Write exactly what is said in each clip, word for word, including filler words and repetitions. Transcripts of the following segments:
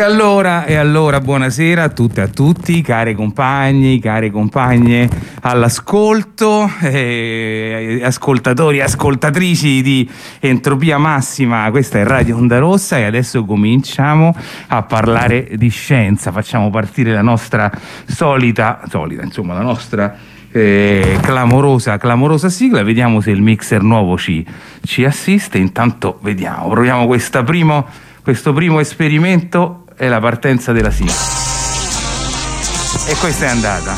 allora, e allora buonasera a tutte e a tutti, care compagni, care compagne all'ascolto, eh, ascoltatori e ascoltatrici di Entropia Massima. Questa è Radio Onda Rossa e adesso cominciamo a parlare di scienza. Facciamo partire la nostra solita, solita insomma la nostra eh, clamorosa, clamorosa sigla. Vediamo se il mixer nuovo ci, ci assiste. Intanto vediamo, proviamo questa primo, questo primo esperimento. È la partenza della sigla e questa è andata,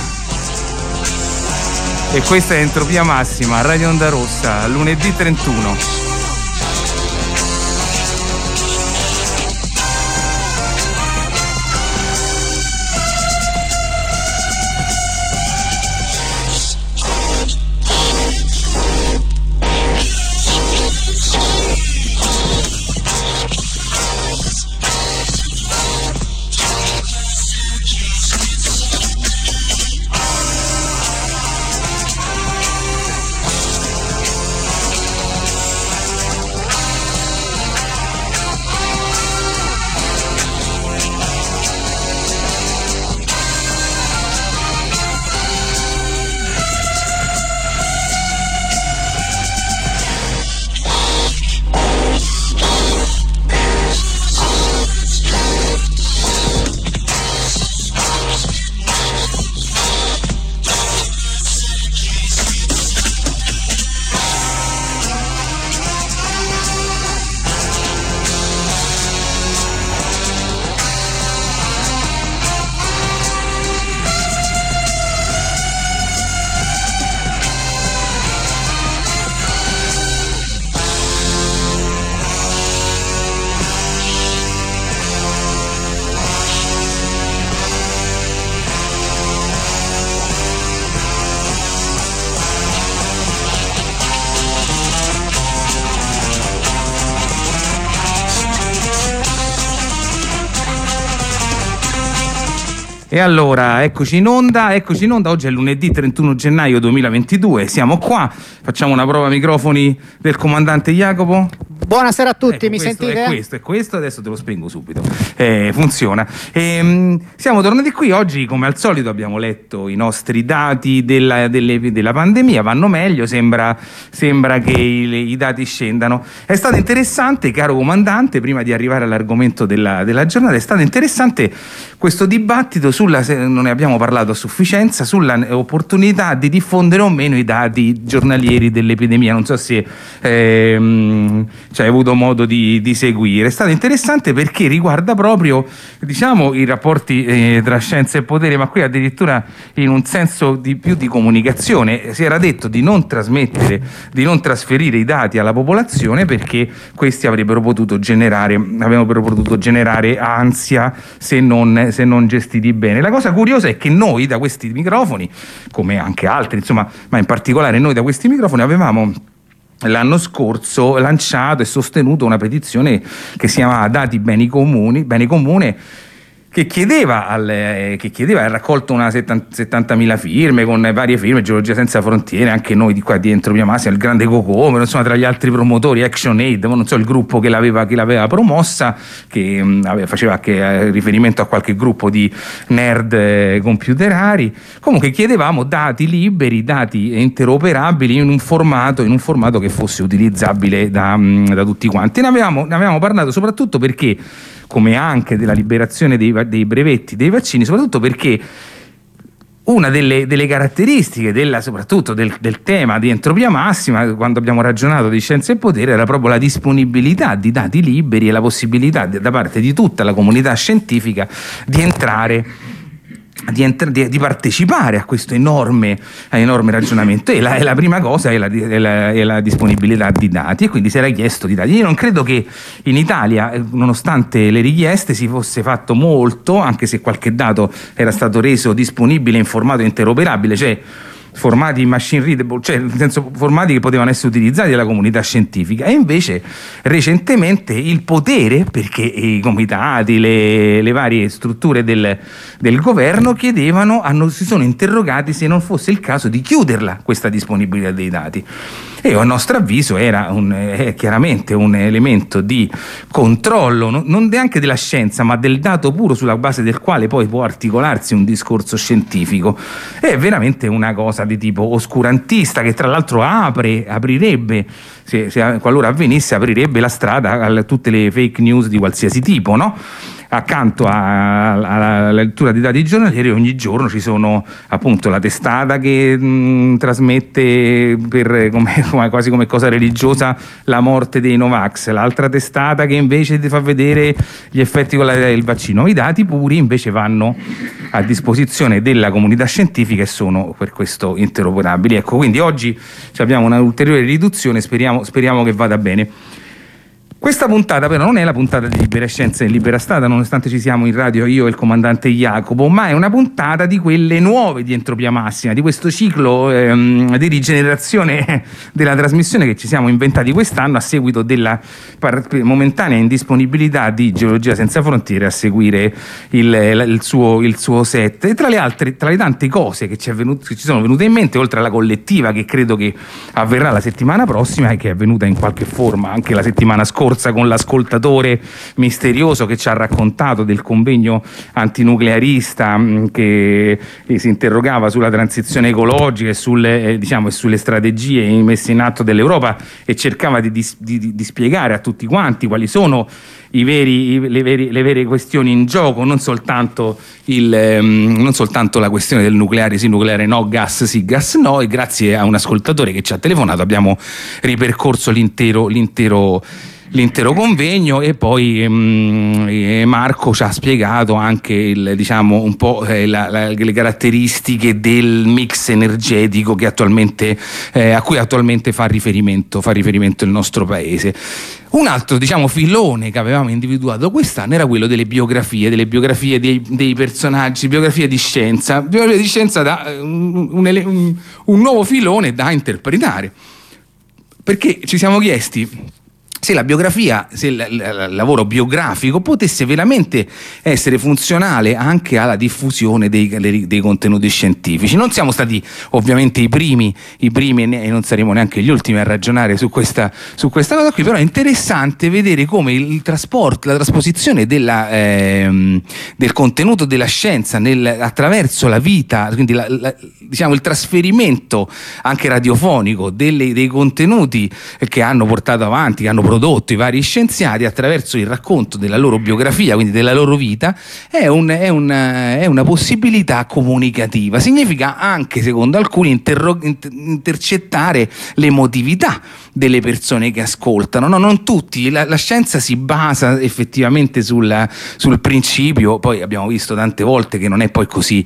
e questa è Entropia Massima, Radio Onda Rossa, lunedì trentuno. E allora, eccoci in onda, eccoci in onda, oggi è lunedì trentuno gennaio duemilaventidue, siamo qua, facciamo una prova microfoni del comandante Jacopo. Buonasera a tutti, ecco, mi questo, sentite? È questo, è questo, adesso te lo spengo subito, eh, funziona. E, mh, siamo tornati qui, oggi come al solito abbiamo letto i nostri dati della, delle, della pandemia, vanno meglio, sembra, sembra che i, i dati scendano. È stato interessante, caro comandante, prima di arrivare all'argomento della, della giornata, è stato interessante questo dibattito sulla, se non ne abbiamo parlato a sufficienza, sulla opportunità di diffondere o meno i dati giornalieri dell'epidemia. Non so se ehm, cioè, hai avuto modo di, di seguire. È stato interessante perché riguarda proprio, diciamo, i rapporti eh, tra scienza e potere, ma qui addirittura in un senso di più di comunicazione. Si era detto di non trasmettere, di non trasferire i dati alla popolazione perché questi avrebbero potuto generare, avrebbero potuto generare ansia se non, se non gestiti bene. La cosa curiosa è che noi da questi microfoni, come anche altri, insomma, ma in particolare noi da questi microfoni avevamo l'anno scorso lanciato e sostenuto una petizione che si chiamava Dati Beni Comuni, Bene Comune, che chiedeva, al, eh, che chiedeva, ha raccolto una settantamila firme con varie firme, Geologia Senza Frontiere, anche noi di qua di Entropia Massima, il Grande Cocomero, insomma tra gli altri promotori, ActionAid, non so il gruppo che l'aveva, che l'aveva promossa, che mh, faceva anche eh, riferimento a qualche gruppo di nerd eh, computerari. Comunque chiedevamo dati liberi, dati interoperabili in un formato, in un formato che fosse utilizzabile da, mh, da tutti quanti. Ne avevamo, ne avevamo parlato soprattutto perché, come anche della liberazione dei, dei brevetti dei vaccini, soprattutto perché una delle, delle caratteristiche della, soprattutto del, del tema di Entropia Massima, quando abbiamo ragionato di scienza e potere, era proprio la disponibilità di dati liberi e la possibilità da parte di tutta la comunità scientifica di entrare Di, entra- di, di partecipare a questo enorme, enorme ragionamento, e la, e la prima cosa è la, è, la, è la disponibilità di dati, e quindi si era chiesto di dati. Io non credo che in Italia, nonostante le richieste, si fosse fatto molto, anche se qualche dato era stato reso disponibile in formato interoperabile, cioè formati machine readable, cioè nel senso formati che potevano essere utilizzati dalla comunità scientifica, e invece recentemente il potere, perché i comitati, le, le varie strutture del, del governo chiedevano, hanno, si sono interrogati se non fosse il caso di chiuderla questa disponibilità dei dati. E a nostro avviso era un, è chiaramente un elemento di controllo, non, non neanche della scienza, ma del dato puro sulla base del quale poi può articolarsi un discorso scientifico. È veramente una cosa di tipo oscurantista, che tra l'altro apre, aprirebbe, se, se qualora avvenisse, aprirebbe la strada a tutte le fake news di qualsiasi tipo, no? Accanto alla lettura di dati giornalieri ogni giorno ci sono appunto la testata che mh, trasmette per, come, come, quasi come cosa religiosa la morte dei Novax, l'altra testata che invece ti fa vedere gli effetti con la, il vaccino. I dati puri invece vanno a disposizione della comunità scientifica e sono per questo interoperabili. Ecco, quindi oggi abbiamo una ulteriore riduzione, speriamo, speriamo che vada bene. Questa puntata però non è la puntata di Libera Scienza e Libera Strada, nonostante ci siamo in radio io e il comandante Jacopo, ma è una puntata di quelle nuove di Entropia Massima, di questo ciclo ehm, di rigenerazione della trasmissione che ci siamo inventati quest'anno a seguito della momentanea indisponibilità di Geologia Senza Frontiere a seguire il, il, suo, il suo set. E tra le altre, tra le tante cose che ci, è venuto, che ci sono venute in mente, oltre alla collettiva che credo che avverrà la settimana prossima e che è avvenuta in qualche forma anche la settimana scorsa con l'ascoltatore misterioso che ci ha raccontato del convegno antinuclearista che si interrogava sulla transizione ecologica e sulle, eh, diciamo, e sulle strategie messe in atto dall'Europa e cercava di, di, di, di spiegare a tutti quanti quali sono i veri, i, le, veri, le vere questioni in gioco, non soltanto, il, ehm, non soltanto la questione del nucleare sì, nucleare no, gas sì, gas no, e grazie a un ascoltatore che ci ha telefonato abbiamo ripercorso l'intero, l'intero l'intero convegno e poi mh, Marco ci ha spiegato anche il, diciamo, un po' eh, la, la, le caratteristiche del mix energetico che attualmente, eh, a cui attualmente fa riferimento, fa riferimento il nostro paese. Un altro, diciamo, filone che avevamo individuato quest'anno era quello delle biografie, delle biografie dei, dei personaggi, biografie di scienza, biografie di scienza da un, un, un, un nuovo filone da interpretare, perché ci siamo chiesti se la biografia, se il, il lavoro biografico potesse veramente essere funzionale anche alla diffusione dei, dei contenuti scientifici. Non siamo stati ovviamente i primi, i primi e non saremo neanche gli ultimi a ragionare su questa, su questa cosa qui, però è interessante vedere come il trasporto, la trasposizione della, ehm, del contenuto della scienza nel, attraverso la vita, quindi la, la, diciamo il trasferimento anche radiofonico delle, dei contenuti che hanno portato avanti, che hanno prodotto i vari scienziati attraverso il racconto della loro biografia, quindi della loro vita, è, un, è, un, è una possibilità comunicativa. Significa anche, secondo alcuni, interro- inter- intercettare l'emotività delle persone che ascoltano. No, non tutti, la, la scienza si basa effettivamente sul, sul principio, poi abbiamo visto tante volte che non è poi così,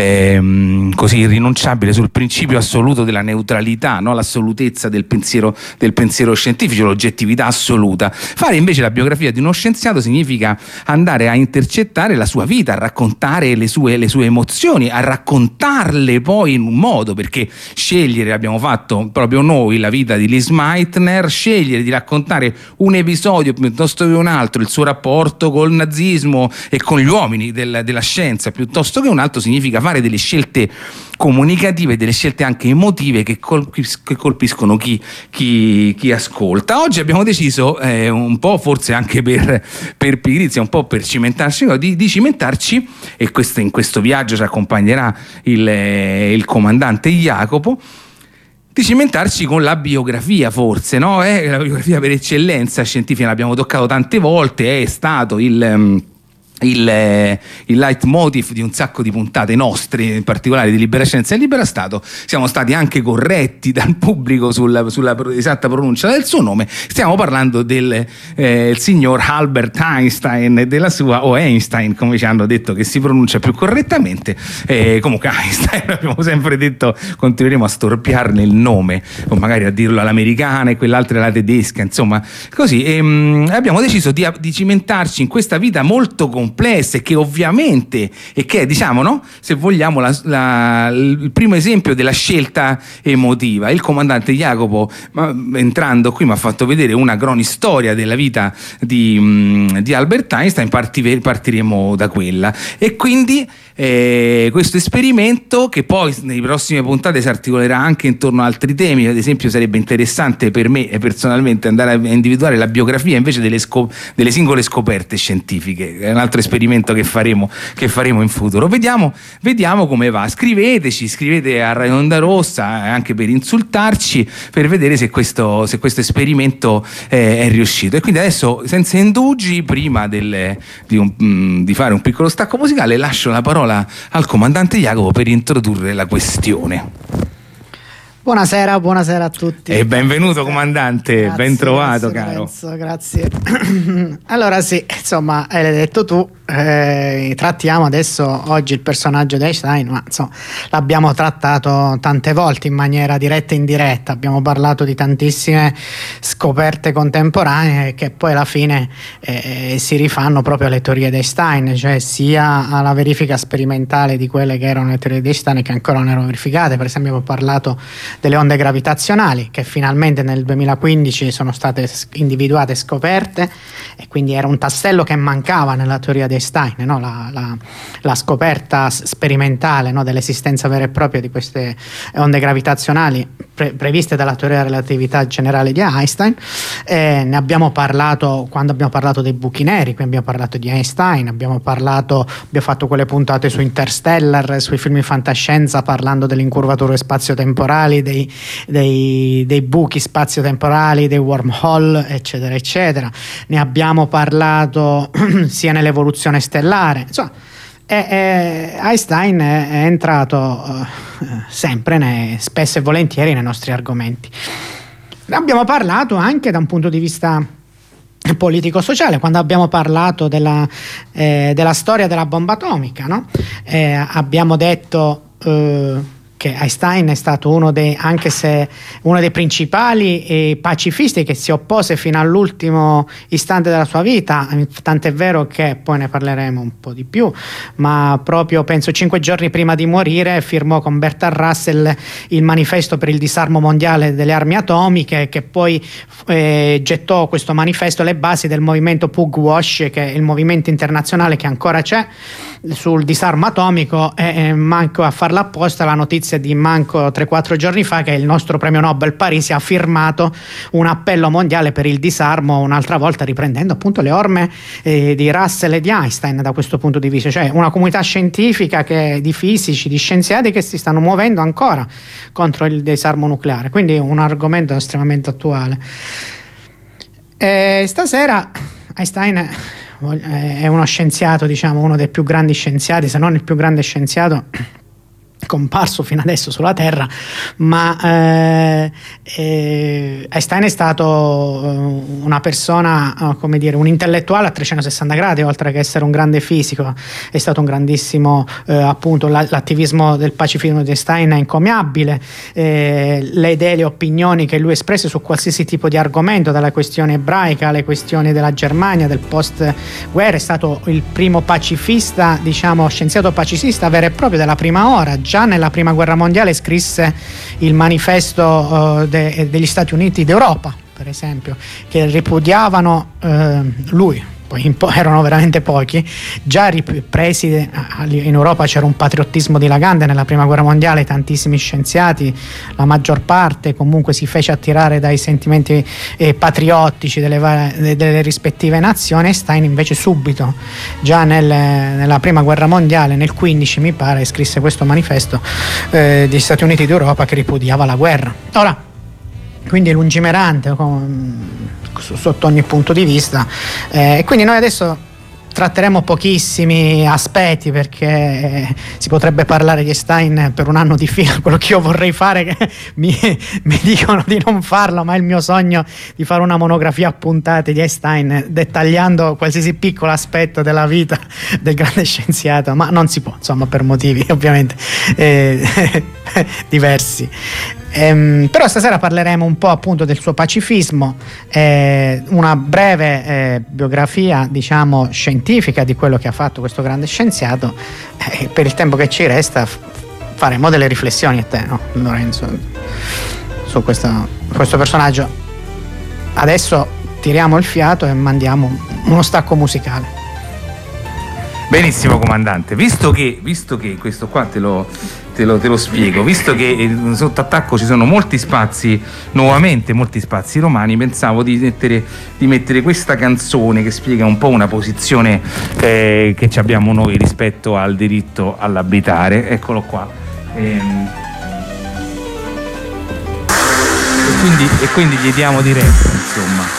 ehm, così irrinunciabile, sul principio assoluto della neutralità, no? L'assolutezza del pensiero, del pensiero scientifico, l'oggettività assoluta. Fare invece la biografia di uno scienziato significa andare a intercettare la sua vita, a raccontare le sue, le sue emozioni, a raccontarle poi in un modo, perché scegliere, abbiamo fatto proprio noi la vita di Liz Meitner, scegliere di raccontare un episodio piuttosto che un altro, il suo rapporto col nazismo e con gli uomini del, della scienza piuttosto che un altro, significa fare delle scelte comunicative, delle scelte anche emotive che, colpis- che colpiscono chi, chi, chi ascolta. Oggi abbiamo deciso, eh, un po' forse anche per, per pigrizia, un po' per cimentarci, di, di cimentarci, e questo, in questo viaggio ci accompagnerà il, eh, il comandante Jacopo, di cimentarci con la biografia, forse, no? È la biografia per eccellenza scientifica, l'abbiamo toccato tante volte, è stato il... Um, Il, il leitmotiv di un sacco di puntate nostre, in particolare di Libera Scienza e Libera Stato. Siamo stati anche corretti dal pubblico sulla, sulla esatta pronuncia del suo nome. Stiamo parlando del eh, signor Albert Einstein e della sua, o Einstein come ci hanno detto che si pronuncia più correttamente, eh, comunque Einstein, abbiamo sempre detto, continueremo a storpiarne il nome o magari a dirlo all'americana e quell'altra alla tedesca, insomma così, e, mh, abbiamo deciso di, di cimentarci in questa vita molto complessa complessa e che ovviamente, e che è, diciamo, no? Se vogliamo, la, la, il primo esempio della scelta emotiva. Il comandante Jacopo, ma, entrando qui, mi ha fatto vedere una cronistoria della vita di, mh, di Albert Einstein, parti, partiremo da quella. E quindi eh, questo esperimento, che poi nei prossime puntate si articolerà anche intorno a altri temi. Ad esempio sarebbe interessante per me e personalmente andare a individuare la biografia invece delle, scop- delle singole scoperte scientifiche. È un altro esperimento che faremo, che faremo in futuro. Vediamo, vediamo come va. Scriveteci, scrivete a Radio Onda Rossa anche per insultarci, per vedere se questo, se questo esperimento eh, è riuscito. E quindi adesso, senza indugi, prima del, di, un, mh, di fare un piccolo stacco musicale, lascio la parola al comandante Jacopo per introdurre la questione. Buonasera, buonasera a tutti. E benvenuto comandante, grazie, ben trovato, grazie, caro. Lorenzo, grazie. Allora sì, insomma, hai detto tu, eh, trattiamo adesso oggi il personaggio di Einstein, ma insomma l'abbiamo trattato tante volte in maniera diretta e indiretta, abbiamo parlato di tantissime scoperte contemporanee che poi alla fine eh, si rifanno proprio alle teorie di Einstein, cioè sia alla verifica sperimentale di quelle che erano le teorie di Einstein che ancora non erano verificate. Per esempio abbiamo parlato delle onde gravitazionali che finalmente nel duemilaquindici sono state individuate e scoperte, e quindi era un tassello che mancava nella teoria di Einstein, no? la, la, la scoperta sperimentale, no? dell'esistenza vera e propria di queste onde gravitazionali pre- previste dalla teoria della relatività generale di Einstein. Eh, ne abbiamo parlato quando abbiamo parlato dei buchi neri, quindi abbiamo parlato di Einstein, abbiamo parlato, abbiamo fatto quelle puntate su Interstellar, sui film di fantascienza, parlando delle incurvature spazio-temporali, Dei, dei, dei buchi spazio-temporali, dei wormhole, eccetera eccetera. Ne abbiamo parlato sia nell'evoluzione stellare, insomma, e, e Einstein è, è entrato uh, sempre ne, spesso e volentieri nei nostri argomenti. Ne abbiamo parlato anche da un punto di vista politico-sociale, quando abbiamo parlato della, eh, della storia della bomba atomica, no? Eh, abbiamo detto uh, che Einstein è stato uno dei, anche se uno dei principali eh, pacifisti che si oppose fino all'ultimo istante della sua vita, tant'è vero che poi ne parleremo un po' di più, ma proprio penso cinque giorni prima di morire firmò con Bertrand Russell il manifesto per il disarmo mondiale delle armi atomiche, che poi eh, gettò questo manifesto le basi del movimento Pugwash, che è il movimento internazionale che ancora c'è sul disarmo atomico. E eh, manco a farla apposta la notizia di manco tre quattro giorni fa che il nostro premio Nobel Parisi ha firmato un appello mondiale per il disarmo, un'altra volta riprendendo appunto le orme eh, di Russell e di Einstein da questo punto di vista, cioè una comunità scientifica che, di fisici, di scienziati che si stanno muovendo ancora contro il disarmo nucleare, quindi un argomento estremamente attuale. E stasera Einstein è uno scienziato, diciamo uno dei più grandi scienziati, se non il più grande scienziato comparso fino adesso sulla Terra, ma eh, eh, Einstein è stato una persona, come dire, un intellettuale a trecentosessanta gradi, oltre che essere un grande fisico. È stato un grandissimo eh, appunto l'attivismo del pacifismo di Einstein è incommiabile, eh, le idee, le opinioni che lui espresse su qualsiasi tipo di argomento, dalla questione ebraica alle questioni della Germania del post guerra. È stato il primo pacifista, diciamo scienziato pacifista vero e proprio della prima ora. Già nella prima guerra mondiale scrisse il manifesto uh, de- degli Stati Uniti d'Europa, per esempio, che ripudiavano uh, lui. Poi in po- erano veramente pochi, già ripresi in Europa. C'era un patriottismo dilagante nella prima guerra mondiale, tantissimi scienziati, la maggior parte comunque si fece attirare dai sentimenti eh, patriottici delle, va- delle rispettive nazioni. Einstein invece subito, già nel, nella prima guerra mondiale, nel quindici mi pare, scrisse questo manifesto eh, degli Stati Uniti d'Europa che ripudiava la guerra. Ora, quindi lungimirante con, sotto ogni punto di vista, e eh, quindi noi adesso tratteremo pochissimi aspetti, perché eh, si potrebbe parlare di Einstein per un anno di fila. Quello che io vorrei fare, che mi, mi dicono di non farlo, ma è il mio sogno di fare una monografia a puntate di Einstein, dettagliando qualsiasi piccolo aspetto della vita del grande scienziato, ma non si può, insomma, per motivi ovviamente eh, diversi. Ehm, però stasera parleremo un po' appunto del suo pacifismo, eh, una breve eh, biografia diciamo scientifica di quello che ha fatto questo grande scienziato. Eh, per il tempo che ci resta f- faremo delle riflessioni a te, no, Lorenzo, su questo, questo personaggio. Adesso tiriamo il fiato e mandiamo uno stacco musicale. Benissimo comandante, visto che, visto che questo qua te lo, te, lo, te lo spiego, visto che sotto attacco ci sono molti spazi, nuovamente molti spazi romani, pensavo di mettere, di mettere questa canzone che spiega un po' una posizione eh, che abbiamo noi rispetto al diritto all'abitare. Eccolo qua. Ehm, e, quindi, e quindi gli diamo diretto, insomma.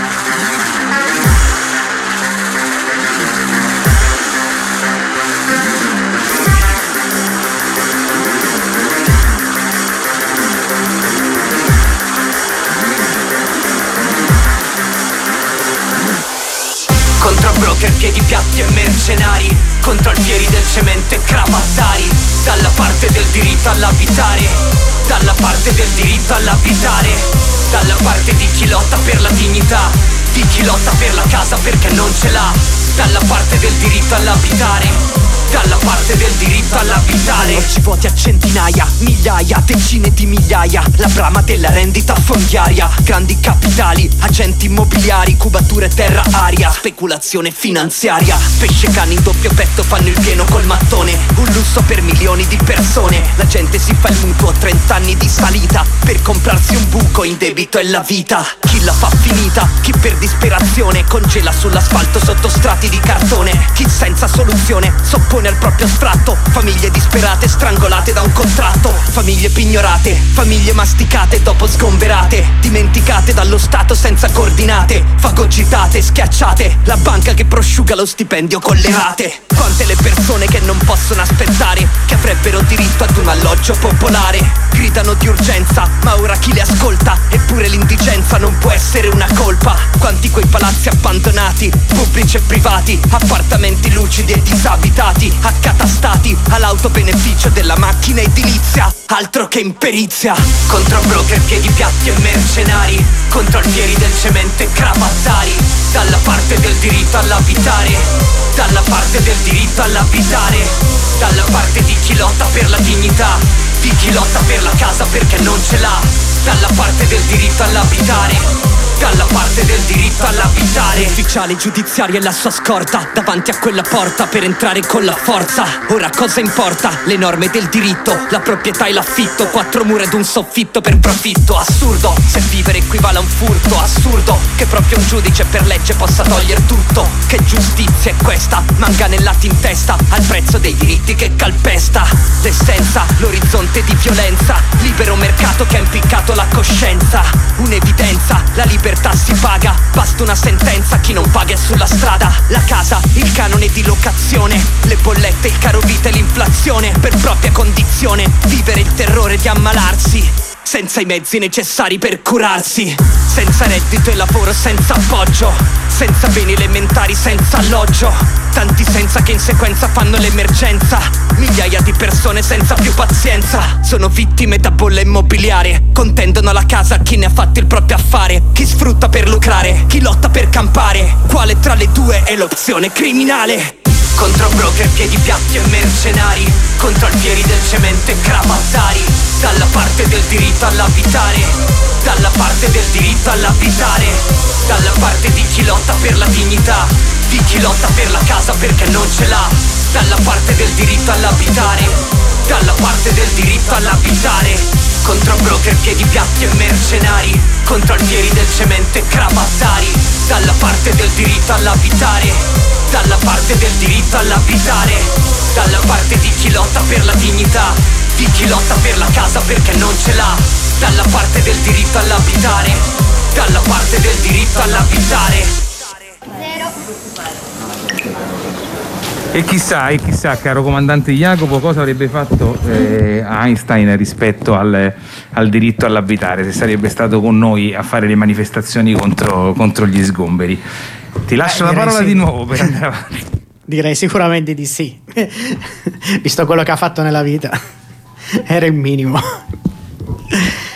Contro broker, piedi piatti e mercenari, contro alfieri del cemento e cravattari, dalla parte del diritto all'abitare, dalla parte del diritto all'abitare, dalla parte di chi lotta per la dignità, di chi lotta per la casa perché non ce l'ha, dalla parte del diritto all'abitare, dalla parte del diritto all'abitare. Oggi voti a centinaia, migliaia, decine di migliaia, la brama della rendita fondiaria, grandi capitali, agenti immobiliari, cubature terra aria, speculazione finanziaria, pesce cani in doppio petto fanno il pieno col mattone, un lusso per milioni di persone, la gente si fa il mutuo, trenta anni di salita per comprarsi un buco in debito e la vita, chi la fa finita, chi per disperazione congela sull'asfalto sotto strati di cartone, chi senza soluzione soppone al proprio stratto, famiglie disperate strangolate da un contratto, famiglie pignorate, famiglie masticate dopo sgomberate, dimenticate dallo Stato senza coordinate, fagocitate, schiacciate, la banca che prosciuga lo stipendio con le rate. Quante le persone che non possono aspettare, che avrebbero diritto ad un alloggio popolare, gridano di urgenza, ma ora chi le ascolta? Eppure l'indigenza non può essere una colpa. Quanti quei palazzi abbandonati, pubblici e privati, appartamenti lucidi e disabitati, accatastati all'autobeneficio della macchina edilizia, altro che imperizia. Contro broker, piedi piatti e mercenari, contro alfieri del cemento e cravattari, dalla parte del diritto all'abitare, dalla parte del diritto all'abitare, dalla parte di chi lotta per la dignità, di chi lotta per la casa perché non ce l'ha, dalla parte del diritto all'abitare, dalla parte del diritto all'abitare. L'ufficiale giudiziario è la sua scorta davanti a quella porta per entrare con la forza. Ora cosa importa? Le norme del diritto, la proprietà e l'affitto, quattro mura ed un soffitto per profitto. Assurdo, se vivere equivale a un furto. Assurdo, che proprio un giudice per legge possa togliere tutto. Che giustizia è questa? Manganellati in testa al prezzo dei diritti che calpesta. L'essenza, l'orizzonte di violenza, libero mercato che ha impiccato la coscienza. Un'evidenza, la libertà si paga, basta una sentenza, chi non paga è sulla strada. La casa, il canone di locazione, le bollette, il caro vita e l'inflazione, per propria condizione, vivere il terrore di ammalarsi, senza i mezzi necessari per curarsi, senza reddito e lavoro, senza appoggio, senza beni elementari, senza alloggio, tanti senza che in sequenza fanno l'emergenza, migliaia di persone senza più pazienza, sono vittime da bolla immobiliare, contendono la casa a chi ne ha fatto il proprio affare, chi sfrutta per lucrare, chi lotta per campare, quale tra le due è l'opzione criminale? Contro broker, piedi piatti e mercenari, contro alfieri del cemento e cravattari, dalla parte del diritto all'abitare, dalla parte del diritto all'abitare, dalla parte di chi lotta per la dignità, di chi lotta per la casa perché non ce l'ha, dalla parte del diritto all'abitare, dalla parte del diritto all'abitare. Contro broker, piedi piatti e mercenari, contro alfieri del cemento e cravattari, dalla parte del diritto all'abitare, dalla parte del diritto all'abitare, dalla parte di chi lotta per la dignità, di chi lotta per la casa perché non ce l'ha, dalla parte del diritto all'abitare, dalla parte del diritto all'abitare. E chissà, e chissà, caro comandante Jacopo, cosa avrebbe fatto eh, Einstein rispetto al, al diritto all'abitare, se sarebbe stato con noi a fare le manifestazioni contro, contro gli sgomberi. Ti lascio Beh, la parola sì. di nuovo per andare avanti. Direi sicuramente di sì, visto quello che ha fatto nella vita, era il minimo.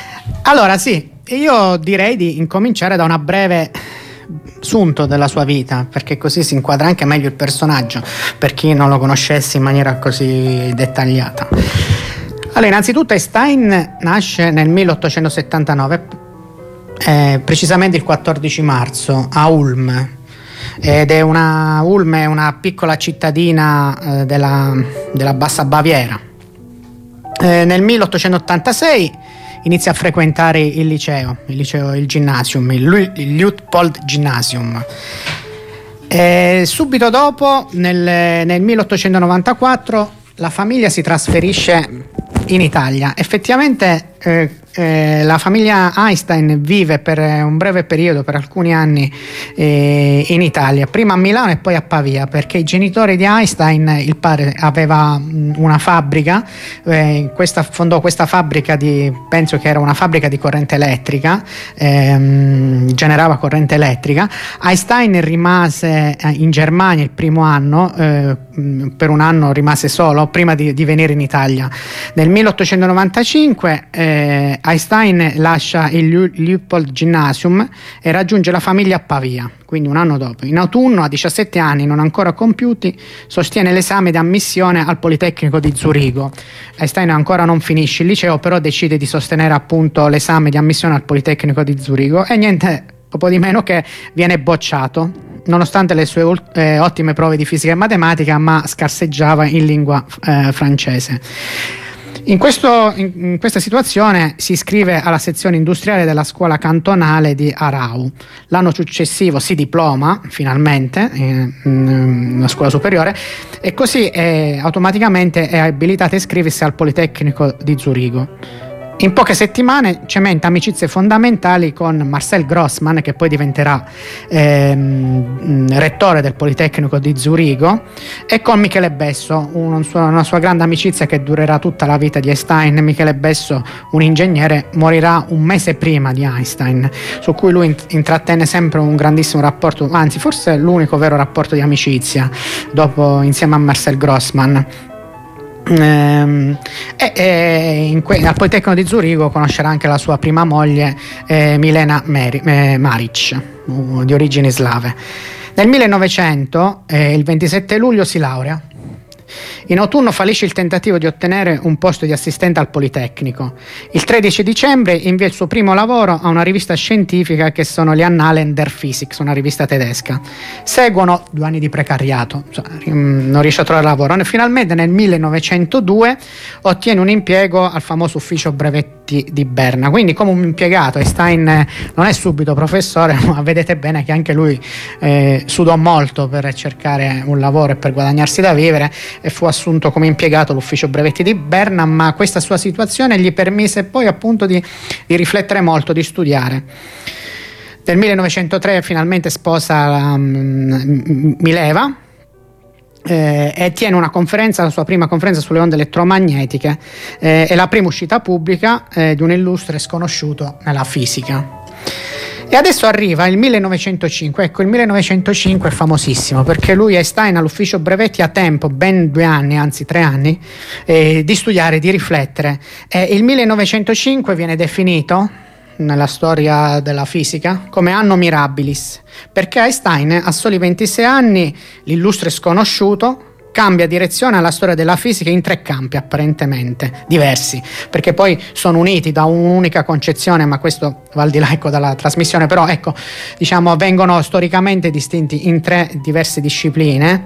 Allora sì, io direi di incominciare da una breve sunto della sua vita, perché così si inquadra anche meglio il personaggio per chi non lo conoscesse in maniera così dettagliata. Allora, innanzitutto Einstein nasce nel milleottocentosettantanove, eh, precisamente il quattordici marzo a Ulm, ed è una Ulm è una piccola cittadina eh, della, della Bassa Baviera. Eh, nel milleottocentottantasei inizia a frequentare il liceo, il liceo, il Gymnasium, il, il Luitpold Gymnasium. E subito dopo, nel, nel milleottocentonovantaquattro, la famiglia si trasferisce in Italia. Effettivamente eh, eh, la famiglia Einstein vive per un breve periodo, per alcuni anni, eh, in Italia, prima a Milano e poi a Pavia, perché i genitori di Einstein, il padre aveva una fabbrica, eh, questa, fondò questa fabbrica di, penso che era una fabbrica di corrente elettrica, ehm, generava corrente elettrica. Einstein rimase in Germania il primo anno, eh, per un anno rimase solo prima di, di venire in Italia. Nel milleottocentonovantacinque eh, Einstein lascia il Luitpold Gymnasium e raggiunge la famiglia a Pavia, quindi un anno dopo. In autunno, a diciassette anni, non ancora compiuti, sostiene l'esame di ammissione al Politecnico di Zurigo. Einstein ancora non finisce il liceo, però decide di sostenere appunto l'esame di ammissione al Politecnico di Zurigo e niente poco di meno che viene bocciato, nonostante le sue eh, ottime prove di fisica e matematica, ma scarseggiava in lingua eh, francese. In, questo, in, in questa situazione si iscrive alla sezione industriale della scuola cantonale di Arau. L'anno successivo si diploma finalmente in, in una scuola superiore e così è, automaticamente è abilitato a iscriversi al Politecnico di Zurigo. In poche settimane cementa amicizie fondamentali con Marcel Grossmann, che poi diventerà ehm, rettore del Politecnico di Zurigo, e con Michele Besso, una sua, una sua grande amicizia che durerà tutta la vita di Einstein. Michele Besso, un ingegnere, morirà un mese prima di Einstein, su cui lui intrattenne sempre un grandissimo rapporto, anzi forse l'unico vero rapporto di amicizia, dopo insieme a Marcel Grossmann. Ehm, e, e in que- al Politecnico di Zurigo conoscerà anche la sua prima moglie, eh, Milena Meri- eh, Maric, uh, di origini slave. Nel millenovecento, eh, il ventisette luglio, si laurea. In autunno fallisce il tentativo di ottenere un posto di assistente al Politecnico. Il tredici dicembre invia il suo primo lavoro a una rivista scientifica che sono gli Annalen der Physik, una rivista tedesca. Seguono due anni di precariato, cioè, non riesce a trovare lavoro. E finalmente nel millenovecentodue ottiene un impiego al famoso ufficio brevetti di Berna, quindi come un impiegato. Einstein non è subito professore, ma vedete bene che anche lui eh, sudò molto per cercare un lavoro e per guadagnarsi da vivere, e fu assunto come impiegato all'ufficio brevetti di Berna, ma questa sua situazione gli permise poi appunto di, di riflettere molto, di studiare. Nel millenovecentotre finalmente sposa um, Mileva eh, e tiene una conferenza, la sua prima conferenza sulle onde elettromagnetiche, eh, è la prima uscita pubblica eh, di un illustre sconosciuto nella fisica. E adesso arriva il millenovecentocinque. Ecco, il millenovecentocinque è famosissimo perché lui, Einstein, all'ufficio brevetti ha tempo, ben due anni, anzi tre anni, eh, di studiare, di riflettere. E il millenovecentocinque viene definito nella storia della fisica come anno mirabilis, perché Einstein, a soli ventisei anni, l'illustre sconosciuto, cambia direzione alla storia della fisica in tre campi apparentemente diversi, perché poi sono uniti da un'unica concezione, ma questo va al di là, ecco, dalla trasmissione, però ecco, diciamo, vengono storicamente distinti in tre diverse discipline.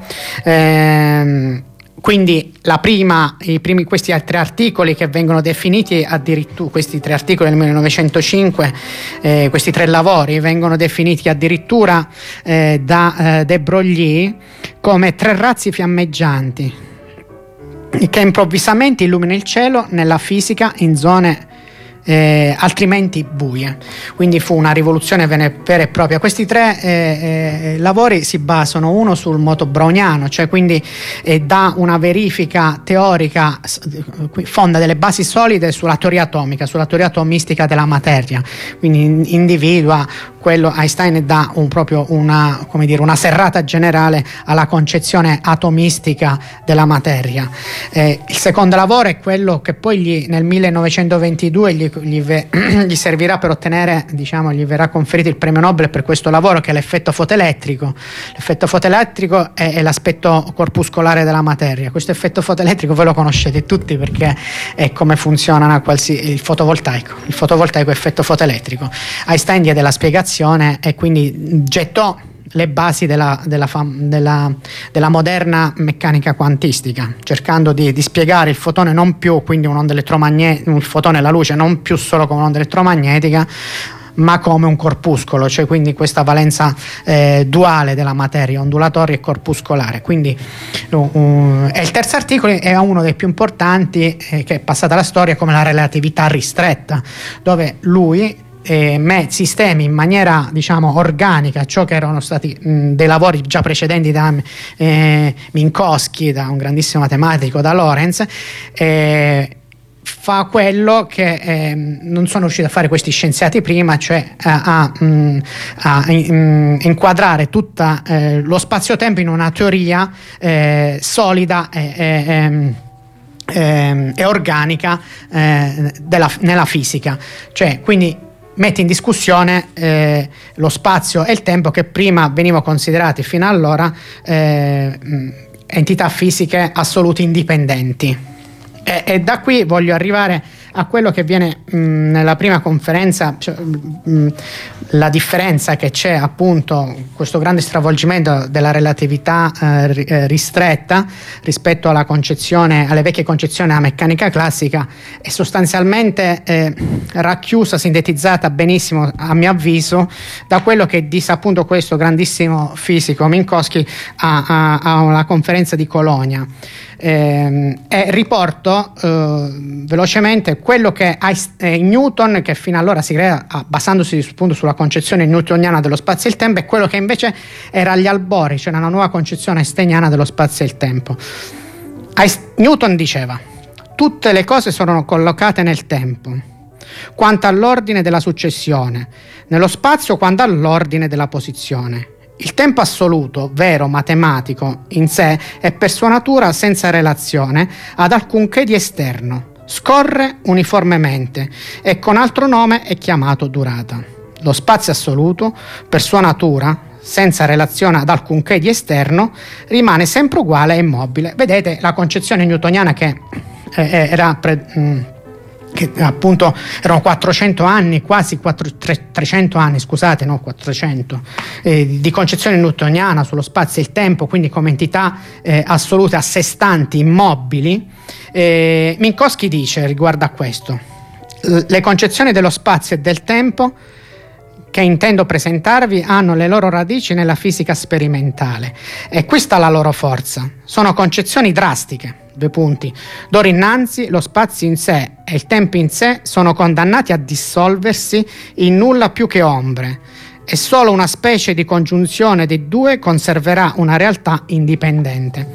Ehm, Quindi la prima, i primi, questi tre articoli che vengono definiti addirittura, questi tre articoli del millenovecentocinque, eh, questi tre lavori vengono definiti addirittura eh, da eh, De Broglie come tre razzi fiammeggianti che improvvisamente illuminano il cielo nella fisica in zone Eh, altrimenti buie. Quindi fu una rivoluzione vera e propria. Questi tre eh, eh, lavori si basano uno sul moto browniano, cioè quindi eh, dà una verifica teorica, fonda delle basi solide sulla teoria atomica, sulla teoria atomistica della materia, quindi individua quello Einstein dà un, proprio una, come dire, una serrata generale alla concezione atomistica della materia. Eh, il secondo lavoro è quello che poi gli, nel millenovecentoventidue gli, gli, gli servirà per ottenere, diciamo, gli verrà conferito il premio Nobel per questo lavoro, che è l'effetto fotoelettrico. L'effetto fotoelettrico è, è l'aspetto corpuscolare della materia. Questo effetto fotoelettrico voi lo conoscete tutti, perché è come funziona qualsiasi, il fotovoltaico. Il fotovoltaico è effetto fotoelettrico. Einstein diede la spiegazione e quindi gettò le basi della, della, della, della moderna meccanica quantistica, cercando di, di spiegare il fotone non più, quindi un'onda elettromagnetica, il fotone, la luce, non più solo come un'onda elettromagnetica, ma come un corpuscolo, cioè quindi questa valenza eh, duale della materia, ondulatoria e corpuscolare. Quindi uh, e il terzo articolo è uno dei più importanti, eh, che è passata alla storia come la relatività ristretta, dove lui Eh, me, sistemi in maniera, diciamo, organica ciò che erano stati mh, dei lavori già precedenti da eh, Minkowski, da un grandissimo matematico, da Lorentz, eh, fa quello che eh, non sono riusciti a fare questi scienziati prima, cioè a, a, mh, a in, inquadrare tutto eh, lo spazio-tempo in una teoria eh, solida e, e, e, e organica eh, della, nella fisica, cioè quindi mette in discussione eh, lo spazio e il tempo, che prima venivano considerati fino allora eh, entità fisiche assolute indipendenti. E, e da qui voglio arrivare a quello che viene mh, nella prima conferenza, cioè, mh, la differenza che c'è, appunto, questo grande stravolgimento della relatività eh, ristretta rispetto alla concezione, alle vecchie concezioni della meccanica classica, è sostanzialmente eh, racchiusa, sintetizzata benissimo, a mio avviso, da quello che disse appunto questo grandissimo fisico Minkowski a, a, a una conferenza di Colonia. Eh, e riporto eh, velocemente quello che eh, Newton, che fino allora si crea basandosi appunto sulla concezione newtoniana dello spazio e il tempo, e quello che invece era agli albori, cioè una nuova concezione einsteiniana dello spazio e il tempo. Newton diceva: tutte le cose sono collocate nel tempo, quanto all'ordine della successione, nello spazio quanto all'ordine della posizione. Il tempo assoluto, vero, matematico, in sé, è per sua natura senza relazione ad alcunché di esterno. Scorre uniformemente e con altro nome è chiamato durata. Lo spazio assoluto, per sua natura, senza relazione ad alcunché di esterno, rimane sempre uguale e immobile. Vedete la concezione newtoniana che eh, era... Pre- mh, che appunto erano quattrocento anni, quasi trecento anni, scusate, no, quattrocento, eh, di concezione newtoniana sullo spazio e il tempo, quindi come entità eh, assolute, a sé stanti, immobili. Eh, Minkowski dice riguardo a questo: le concezioni dello spazio e del tempo che intendo presentarvi hanno le loro radici nella fisica sperimentale, e questa è la loro forza. Sono concezioni drastiche. Due punti. D'ora innanzi lo spazio in sé e il tempo in sé sono condannati a dissolversi in nulla più che ombre, e solo una specie di congiunzione dei due conserverà una realtà indipendente.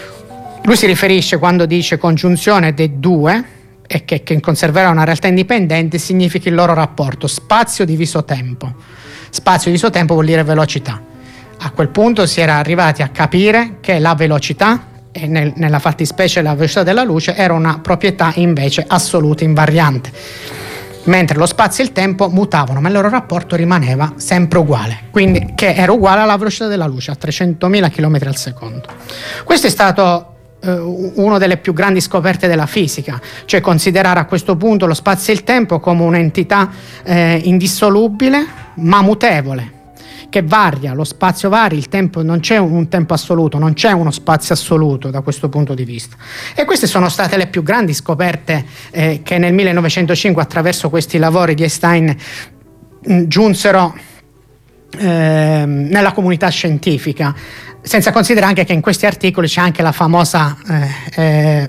Lui si riferisce, quando dice congiunzione dei due e che, che conserverà una realtà indipendente, significa il loro rapporto spazio diviso tempo. Spazio diviso tempo vuol dire velocità. A quel punto si era arrivati a capire che la velocità, e nel, nella fattispecie la velocità della luce, era una proprietà invece assoluta, invariante, mentre lo spazio e il tempo mutavano, ma il loro rapporto rimaneva sempre uguale, quindi che era uguale alla velocità della luce, a trecentomila chilometri al secondo. Questo è stato eh, una delle più grandi scoperte della fisica, cioè considerare a questo punto lo spazio e il tempo come un'entità eh, indissolubile ma mutevole, che varia, lo spazio varia, il tempo, non c'è un tempo assoluto, non c'è uno spazio assoluto da questo punto di vista. E queste sono state le più grandi scoperte eh, che nel millenovecentocinque, attraverso questi lavori di Einstein, mh, giunsero eh, nella comunità scientifica, senza considerare anche che in questi articoli c'è anche la famosa eh, eh,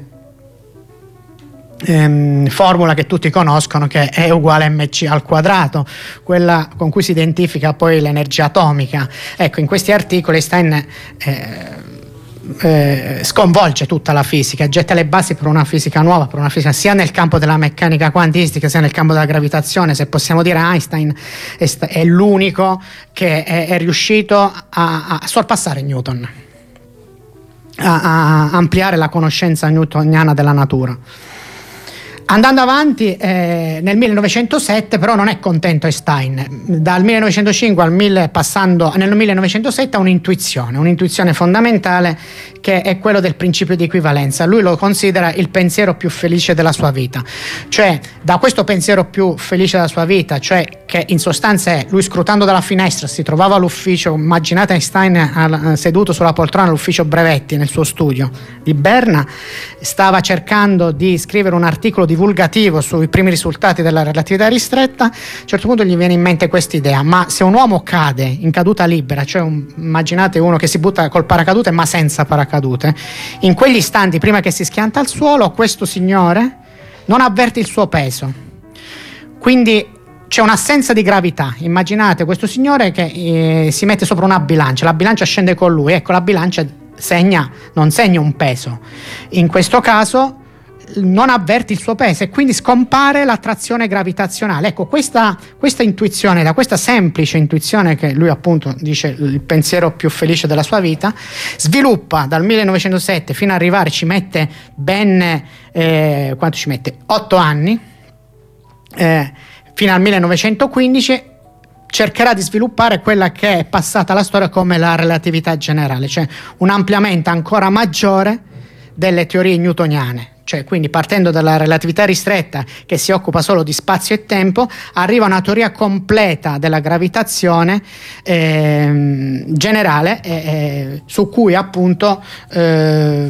Ehm, formula che tutti conoscono, che è uguale a mc al quadrato, quella con cui si identifica poi l'energia atomica. Ecco, in questi articoli Einstein eh, eh, sconvolge tutta la fisica, getta le basi per una fisica nuova, per una fisica sia nel campo della meccanica quantistica sia nel campo della gravitazione. Se possiamo dire, Einstein è, st- è l'unico che è, è riuscito a, a sorpassare Newton, a, a ampliare la conoscenza newtoniana della natura. Andando avanti, eh, nel millenovecentosette però non è contento Einstein. Dal millenovecentocinque al mille, passando nel millenovecentosette ha un'intuizione, un'intuizione fondamentale, che è quello del principio di equivalenza. Lui lo considera il pensiero più felice della sua vita. Cioè, da questo pensiero più felice della sua vita, cioè che in sostanza è, lui scrutando dalla finestra si trovava all'ufficio, immaginate Einstein al, seduto sulla poltrona all'ufficio brevetti nel suo studio di Berna, stava cercando di scrivere un articolo divulgativo sui primi risultati della relatività ristretta. A un certo punto gli viene in mente questa idea: ma se un uomo cade in caduta libera, cioè un, immaginate uno che si butta col paracadute ma senza paracadute, in quegli istanti prima che si schianta al suolo, questo signore non avverte il suo peso, quindi c'è un'assenza di gravità. Immaginate questo signore che eh, si mette sopra una bilancia, la bilancia scende con lui, ecco, la bilancia segna, non segna un peso, in questo caso non avverti il suo peso e quindi scompare l'attrazione gravitazionale. Ecco, questa, questa intuizione, da questa semplice intuizione che lui appunto dice il pensiero più felice della sua vita, sviluppa dal millenovecentosette fino ad arrivare, ci mette ben eh, quanto ci mette? otto anni, eh, fino al millenovecentoquindici cercherà di sviluppare quella che è passata alla storia come la relatività generale, cioè un ampliamento ancora maggiore delle teorie newtoniane. Cioè, quindi partendo dalla relatività ristretta che si occupa solo di spazio e tempo, arriva una teoria completa della gravitazione eh, generale eh, eh, su cui appunto eh,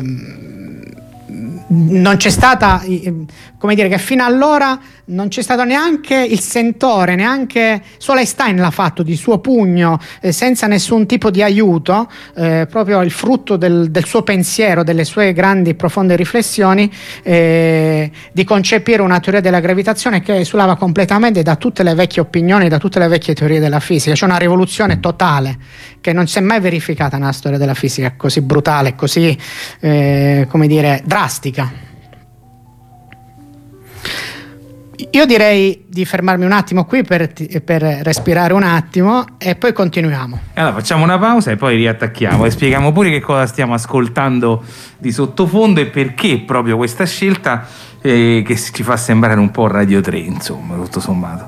non c'è stata, come dire, che fino allora non c'è stato neanche il sentore, neanche solo Einstein l'ha fatto di suo pugno, eh, senza nessun tipo di aiuto, eh, proprio il frutto del, del suo pensiero, delle sue grandi e profonde riflessioni, eh, di concepire una teoria della gravitazione che esulava completamente da tutte le vecchie opinioni, da tutte le vecchie teorie della fisica. C'è una rivoluzione totale che non si è mai verificata nella storia della fisica, così brutale, così eh, come dire, drastica. Io direi di fermarmi un attimo qui per, per respirare un attimo e poi continuiamo. Allora facciamo una pausa e poi riattacchiamo e spieghiamo pure che cosa stiamo ascoltando di sottofondo e perché proprio questa scelta eh, che ci fa sembrare un po' Radio tre, insomma, tutto sommato.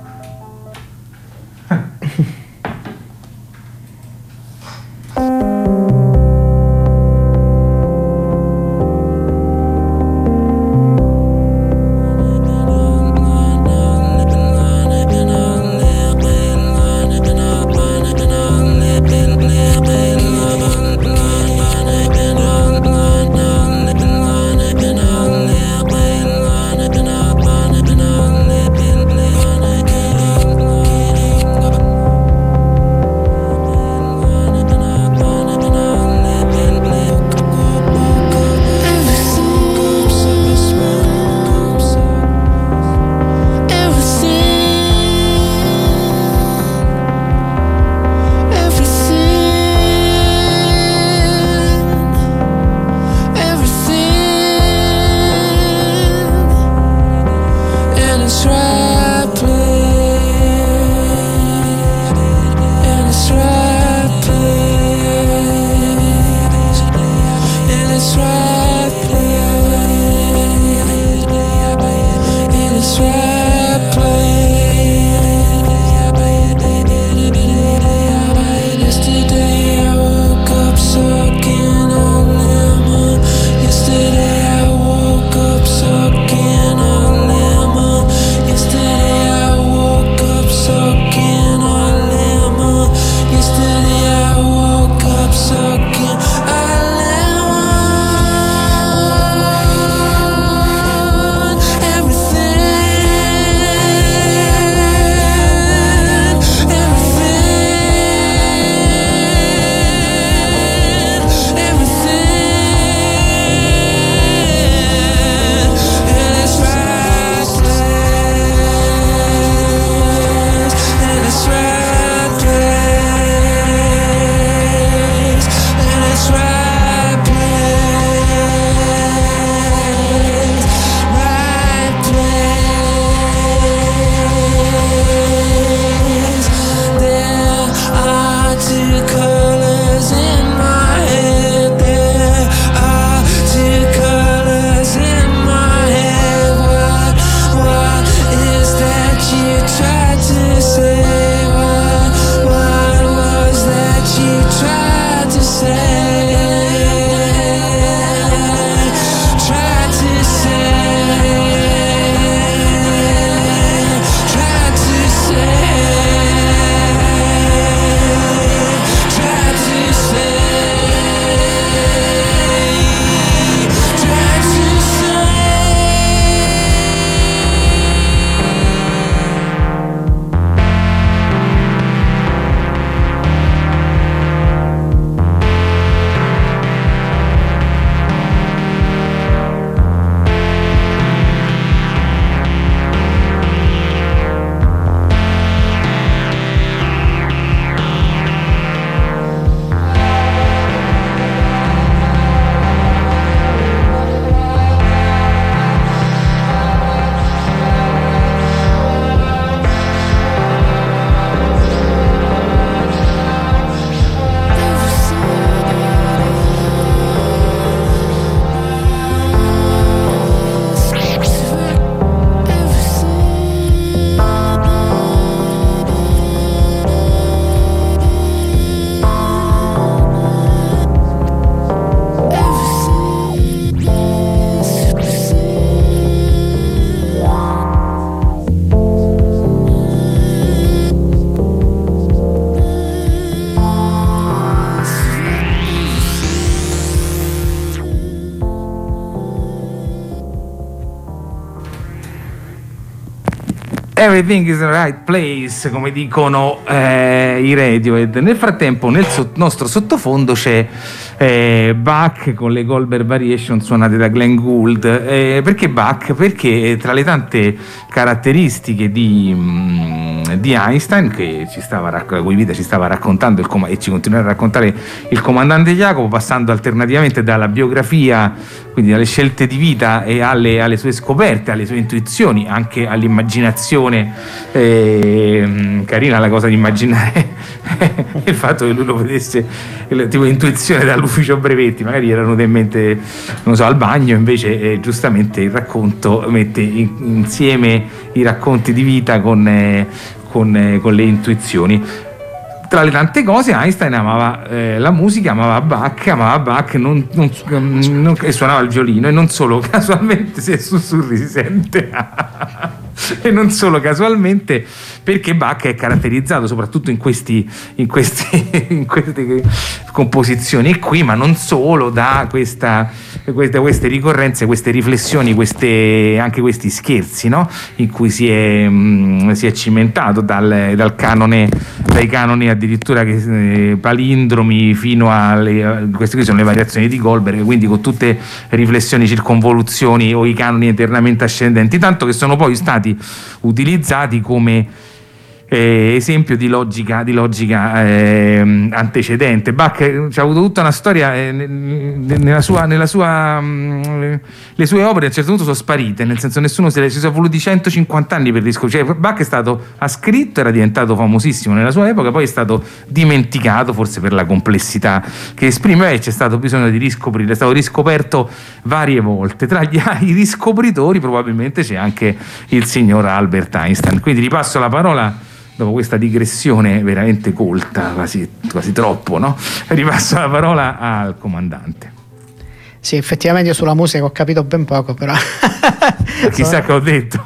Everything Everything is the right place, come dicono eh, i Radiohead. Nel frattempo nel so- nostro sottofondo c'è eh, Bach con le Goldberg Variation suonate da Glenn Gould. Eh, perché Bach? Perché tra le tante caratteristiche di, mh, di Einstein, che ci stava rac- cui vita ci stava raccontando il com- e ci continuerà a raccontare il comandante Jacopo, passando alternativamente dalla biografia, quindi dalle scelte di vita e alle, alle sue scoperte, alle sue intuizioni, anche all'immaginazione. Eh, carina la cosa di immaginare il fatto che lui lo vedesse tipo intuizione dall'ufficio brevetti, magari era venuto in mente, non so, al bagno, invece eh, giustamente il racconto mette in, insieme i racconti di vita con, eh, con, eh, con le intuizioni. Tra le tante cose Einstein amava eh, la musica, amava Bach, amava Bach non, non, non, e suonava il violino, e non solo casualmente, se sussurri si sente e non solo casualmente, perché Bach è caratterizzato soprattutto in questi in, questi, in queste composizioni qui, ma non solo, da questa, queste, queste ricorrenze, queste riflessioni, queste, anche questi scherzi, no? In cui si è, mh, si è cimentato dal, dal canone, dai canoni addirittura che, eh, palindromi, fino alle, queste qui sono le variazioni di Goldberg, quindi con tutte riflessioni, circonvoluzioni o i canoni eternamente ascendenti, tanto che sono poi stati utilizzati come eh, esempio di logica, di logica eh, antecedente. Bach eh, ha avuto tutta una storia eh, nella sua, nella sua mh, le sue opere a un certo punto sono sparite, nel senso nessuno se le, ci sono voluti centocinquanta anni per riscoprire. Cioè, Bach è stato, ha scritto, era diventato famosissimo nella sua epoca, poi è stato dimenticato forse per la complessità che esprime, e c'è stato bisogno di riscoprire, è stato riscoperto varie volte. Tra gli, i riscopritori probabilmente c'è anche il signor Albert Einstein. Quindi ripasso la parola, dopo questa digressione veramente colta, quasi, quasi troppo, no? Ripasso la parola al comandante. Sì, effettivamente io sulla musica ho capito ben poco, però chissà che ho detto.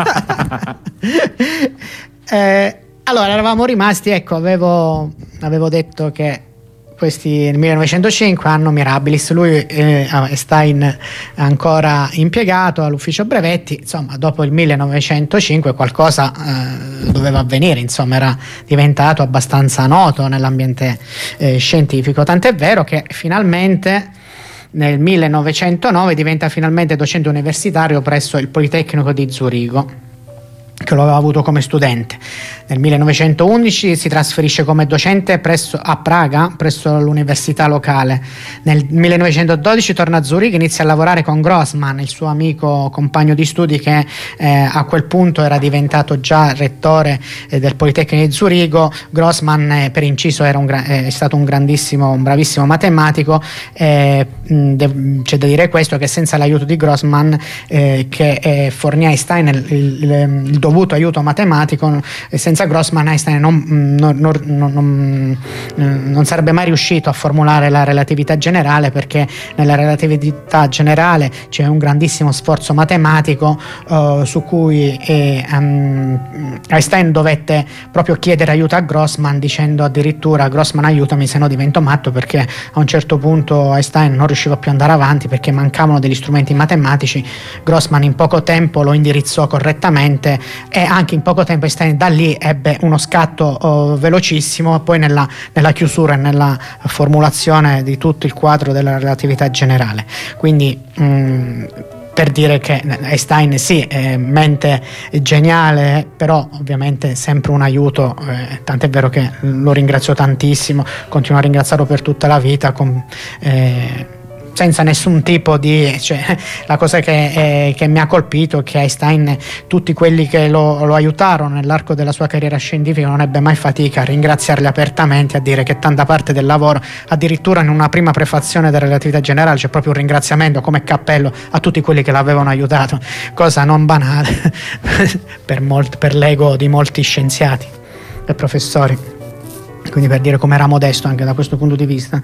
eh, allora eravamo rimasti, ecco, avevo, avevo detto che questi nel millenovecentocinque, anno mirabilis, lui eh, Einstein ancora impiegato all'ufficio brevetti, insomma dopo il millenovecentocinque qualcosa eh, doveva avvenire, insomma era diventato abbastanza noto nell'ambiente eh, scientifico, tant'è vero che finalmente nel millenovecentonove diventa finalmente docente universitario presso il Politecnico di Zurigo, che lo aveva avuto come studente. Nel millenovecentoundici si trasferisce come docente presso, a Praga presso l'università locale. Nel millenovecentododici torna a Zurigo, inizia a lavorare con Grossman, il suo amico compagno di studi, che eh, a quel punto era diventato già rettore eh, del Politecnico di Zurigo. Grossman eh, per inciso era un gra- è stato un grandissimo, un bravissimo matematico. Eh, de- c'è da dire questo, che senza l'aiuto di Grossman eh, che eh, fornì a Einstein il, il, il dovuto aiuto matematico, eh, senza Grossman Einstein non, non, non, non, non sarebbe mai riuscito a formulare la relatività generale, perché nella relatività generale c'è un grandissimo sforzo matematico uh, su cui eh, um, Einstein dovette proprio chiedere aiuto a Grossman, dicendo addirittura: Grossman, aiutami, se no divento matto, perché a un certo punto Einstein non riusciva più ad andare avanti perché mancavano degli strumenti matematici. Grossman in poco tempo lo indirizzò correttamente, e anche in poco tempo Einstein da lì ebbe uno scatto oh, velocissimo, poi nella, nella chiusura e nella formulazione di tutto il quadro della relatività generale. Quindi mh, per dire che Einstein sì, è mente geniale, però ovviamente sempre un aiuto, eh, tant'è vero che lo ringrazio tantissimo, continuo a ringraziarlo per tutta la vita, con, eh, senza nessun tipo di, cioè, la cosa che, eh, che mi ha colpito è che Einstein, tutti quelli che lo, lo aiutarono nell'arco della sua carriera scientifica, non ebbe mai fatica a ringraziarli apertamente, a dire che tanta parte del lavoro, addirittura in una prima prefazione della relatività generale c'è proprio un ringraziamento come cappello a tutti quelli che l'avevano aiutato, cosa non banale per, molt, per l'ego di molti scienziati e professori. quindi per dire come era modesto anche da questo punto di vista.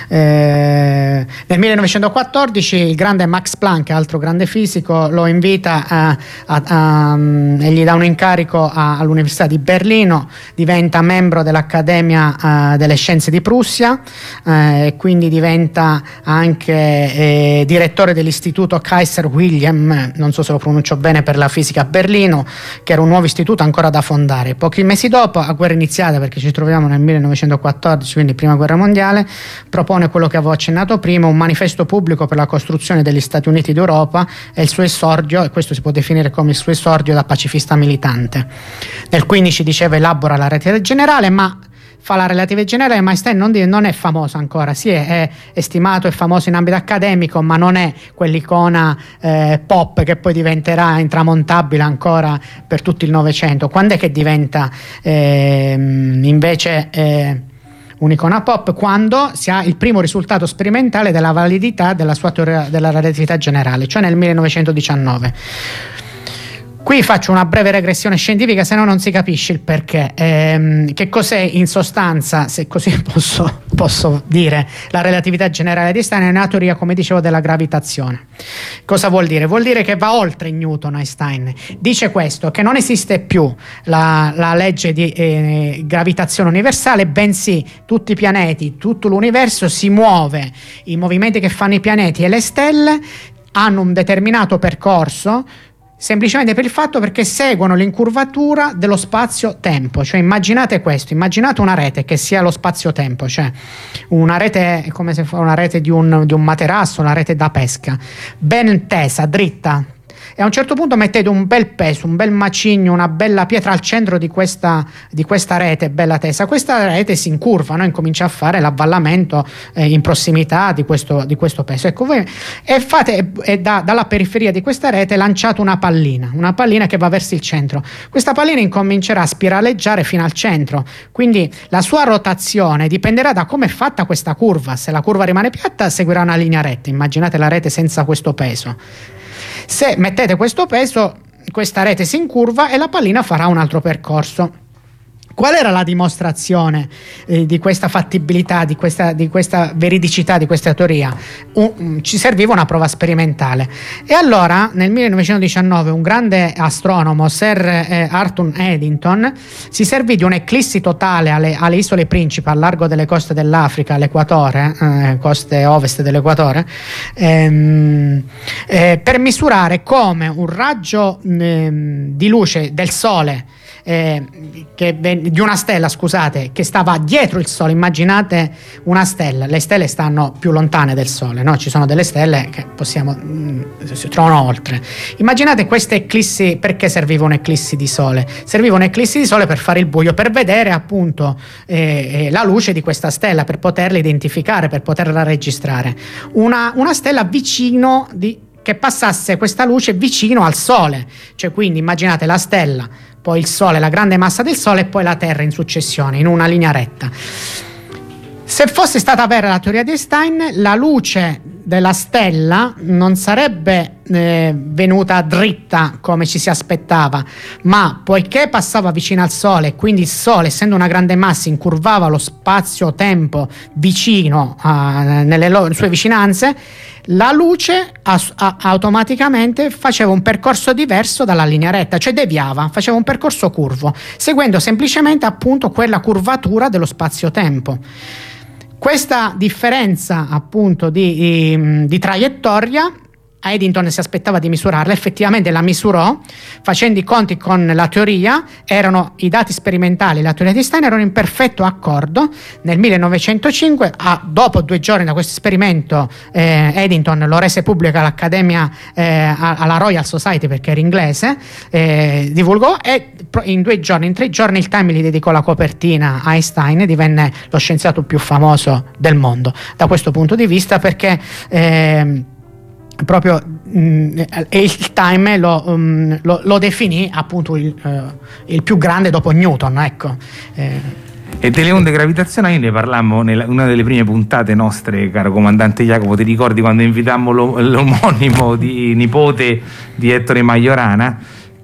Eh, nel millenovecentoquattordici il grande Max Planck, altro grande fisico, lo invita a, a, a, e gli dà un incarico a, all'Università di Berlino, diventa membro dell'Accademia uh, delle Scienze di Prussia eh, e quindi diventa anche eh, direttore dell'Istituto Kaiser Wilhelm, non so se lo pronuncio bene, per la fisica a Berlino, che era un nuovo istituto ancora da fondare. Pochi mesi dopo, a guerra iniziata, perché ci troviamo nel millenovecentoquattordici, quindi prima guerra mondiale, propone quello che avevo accennato prima, un manifesto pubblico per la costruzione degli Stati Uniti d'Europa, e il suo esordio, e questo si può definire come il suo esordio da pacifista militante. Nel quindici, diceva, elabora la relatività generale, ma fa la relatività generale, ma Einstein non, non è famoso ancora, sì, è, è, è stimato e famoso in ambito accademico, ma non è quell'icona eh, pop che poi diventerà intramontabile ancora per tutto il Novecento. Quando è che diventa eh, invece eh, un'icona pop? Quando si ha il primo risultato sperimentale della validità della sua teoria della relatività generale, cioè nel millenovecentodiciannove. Qui faccio una breve regressione scientifica, se no non si capisce il perché. Ehm, che cos'è in sostanza, se così posso, posso dire, la relatività generale di Einstein? È una teoria, come dicevo, della gravitazione. Cosa vuol dire? Vuol dire che va oltre Newton. Einstein dice questo, che non esiste più la, la legge di eh, gravitazione universale, bensì tutti i pianeti, tutto l'universo si muove, i movimenti che fanno i pianeti e le stelle hanno un determinato percorso, semplicemente per il fatto perché seguono l'incurvatura dello spazio-tempo. Cioè immaginate questo, immaginate una rete che sia lo spazio-tempo, cioè una rete come se fosse una rete di un, di un materasso, una rete da pesca, ben tesa, dritta, e a un certo punto mettete un bel peso, un bel macigno, una bella pietra al centro di questa, di questa rete bella tesa. Questa rete si incurva, no? Incomincia a fare l'avvallamento eh, in prossimità di questo, di questo peso. Ecco, voi e fate e da, dalla periferia di questa rete lanciate una pallina, una pallina che va verso il centro. Questa pallina incomincerà a spiraleggiare fino al centro, quindi la sua rotazione dipenderà da come è fatta questa curva. Se la curva rimane piatta, seguirà una linea retta. Immaginate la rete senza questo peso. Se mettete questo peso, questa rete si incurva e la pallina farà un altro percorso. Qual era la dimostrazione eh, di questa fattibilità, di questa, di questa veridicità di questa teoria? Un, um, ci serviva una prova sperimentale. E allora, nel millenovecentodiciannove, un grande astronomo, Sir eh, Arthur Eddington, si servì di un'eclissi totale alle, alle isole principi, al largo delle coste dell'Africa, all'equatore, eh, coste ovest dell'equatore, ehm, eh, per misurare come un raggio eh, di luce del Sole, Eh, che, di una stella, scusate, che stava dietro il Sole. Immaginate una stella, le stelle stanno più lontane del Sole, no? Ci sono delle stelle che possiamo mh, si trovano oltre. Immaginate queste eclissi. Perché serviva un'eclissi di Sole? Serviva un'eclissi di Sole per fare il buio, per vedere appunto eh, eh, la luce di questa stella, per poterla identificare, per poterla registrare. Una, una stella vicino di che passasse questa luce vicino al Sole, cioè quindi immaginate la stella, poi il Sole, la grande massa del Sole e poi la Terra in successione, in una linea retta. Se fosse stata vera la teoria di Einstein, la luce della stella non sarebbe eh, venuta dritta come ci si aspettava, ma poiché passava vicino al Sole, quindi il Sole, essendo una grande massa, incurvava lo spazio-tempo vicino a, nelle lo- sue vicinanze, la luce as- a- automaticamente faceva un percorso diverso dalla linea retta, cioè deviava, faceva un percorso curvo, seguendo semplicemente appunto quella curvatura dello spazio-tempo. Questa differenza appunto di, di, di traiettoria Eddington si aspettava di misurarla, effettivamente la misurò facendo i conti con la teoria, erano i dati sperimentali, la teoria di Einstein erano in perfetto accordo. Nel millenovecentocinque, a, dopo due giorni da questo esperimento, eh, Eddington lo rese pubblico all'Accademia, eh, alla Royal Society, perché era inglese, eh, divulgò, e in due giorni, in tre giorni il Time gli dedicò la copertina a Einstein, divenne lo scienziato più famoso del mondo da questo punto di vista, perché eh, proprio mh, il Time lo, um, lo, lo definì appunto il, uh, il più grande dopo Newton, ecco. Eh. E delle onde gravitazionali ne parlammo in una delle prime puntate nostre, caro comandante Jacopo. Ti ricordi quando invitammo lo, l'omonimo di nipote di Ettore Majorana,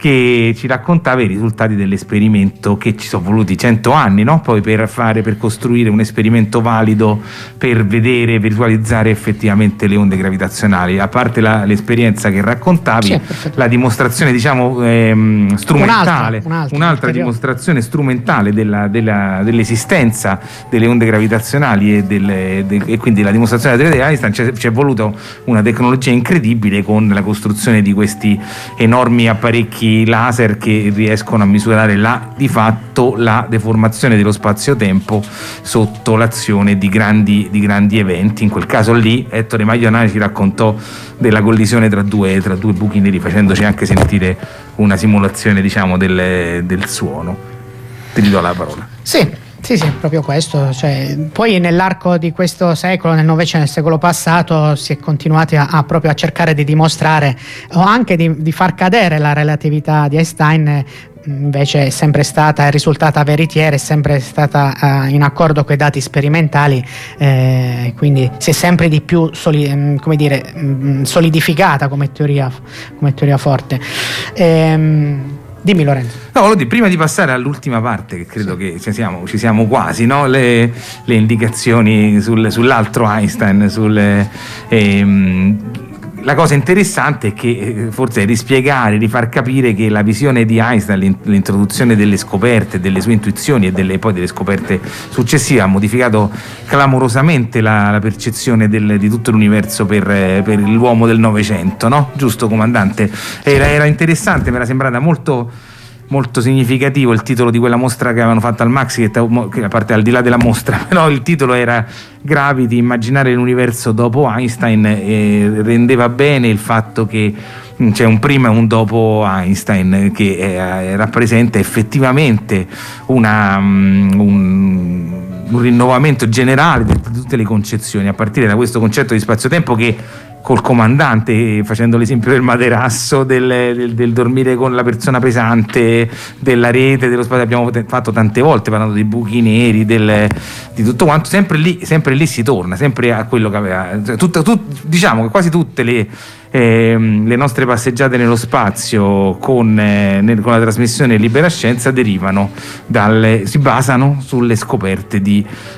che ci raccontava i risultati dell'esperimento, che ci sono voluti cento anni, no? Poi per fare, per costruire un esperimento valido, per vedere, visualizzare effettivamente le onde gravitazionali. A parte la, l'esperienza che raccontavi, sì, la dimostrazione, diciamo, ehm, strumentale, un'altra, un'altra, un'altra dimostrazione strumentale della, della, dell'esistenza delle onde gravitazionali e, delle, de, e quindi la dimostrazione della teoria di Einstein. C'è, c'è voluto una tecnologia incredibile con la costruzione di questi enormi apparecchi laser che riescono a misurare la, di fatto la deformazione dello spazio-tempo sotto l'azione di grandi, di grandi eventi. In quel caso lì Ettore Maglionari ci raccontò della collisione tra due, tra due buchi neri, facendoci anche sentire una simulazione, diciamo, del, del suono. Ti ridò la parola. Sì. Sì, sì, proprio questo. Cioè, poi nell'arco di questo secolo, nel Novecento, nel secolo passato, si è continuati a, a proprio a cercare di dimostrare o anche di, di far cadere la relatività di Einstein. Invece è sempre stata, è risultata veritiera, è sempre stata uh, in accordo con i dati sperimentali, eh, quindi si è sempre di più soli, come dire, mh, solidificata come teoria, come teoria forte. Ehm, Dimmi Lorenzo. No, volevo dire, prima di passare all'ultima parte, che credo sì. che ci siamo, ci siamo quasi, no? le, le indicazioni sul, sull'altro Einstein, sul, ehm, la cosa interessante è che forse è rispiegare, rifar capire che la visione di Einstein, l'introduzione delle scoperte, delle sue intuizioni e delle, poi delle scoperte successive, ha modificato clamorosamente la, la percezione del, di tutto l'universo per, per l'uomo del Novecento, no? Giusto, comandante? Era, era interessante, mi era sembrata molto molto significativo il titolo di quella mostra che avevano fatto al Maxi, che a parte al di là della mostra, però il titolo era Gravity, immaginare l'universo dopo Einstein, e rendeva bene il fatto che c'è un prima e un dopo Einstein, che eh, rappresenta effettivamente una, um, un, un rinnovamento generale di tutte le concezioni, a partire da questo concetto di spazio-tempo che col comandante, facendo l'esempio del materasso, del, del, del dormire con la persona pesante, della rete, dello spazio, abbiamo fatto tante volte parlando dei buchi neri, del, di tutto quanto, sempre lì, sempre lì si torna, sempre a quello che aveva, tutta, tut, diciamo che quasi tutte le, eh, le nostre passeggiate nello spazio con, eh, nel, con la trasmissione Libera Scienza derivano dalle, si basano sulle scoperte di,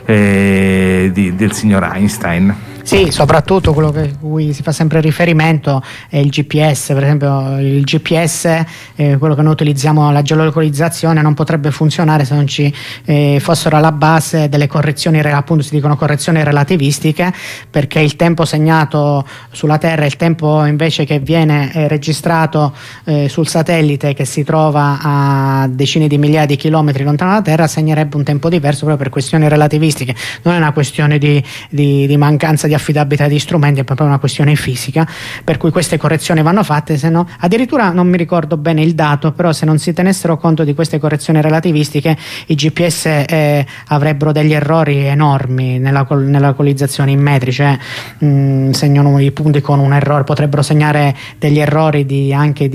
eh, di, del signor Einstein. Sì, soprattutto quello che cui si fa sempre riferimento è il G P S. Per esempio il G P S, eh, quello che noi utilizziamo, la geolocalizzazione, non potrebbe funzionare se non ci eh, fossero alla base delle correzioni, appunto si dicono correzioni relativistiche, perché il tempo segnato sulla Terra e il tempo invece che viene eh, registrato eh, sul satellite che si trova a decine di migliaia di chilometri lontano dalla Terra segnerebbe un tempo diverso proprio per questioni relativistiche. Non è una questione di, di, di mancanza di affidabilità di strumenti, è proprio una questione fisica, per cui queste correzioni vanno fatte, se no, addirittura non mi ricordo bene il dato, però se non si tenessero conto di queste correzioni relativistiche i G P S eh, avrebbero degli errori enormi nella, nella localizzazione in metri, cioè mh, segnano i punti con un errore, potrebbero segnare degli errori di, anche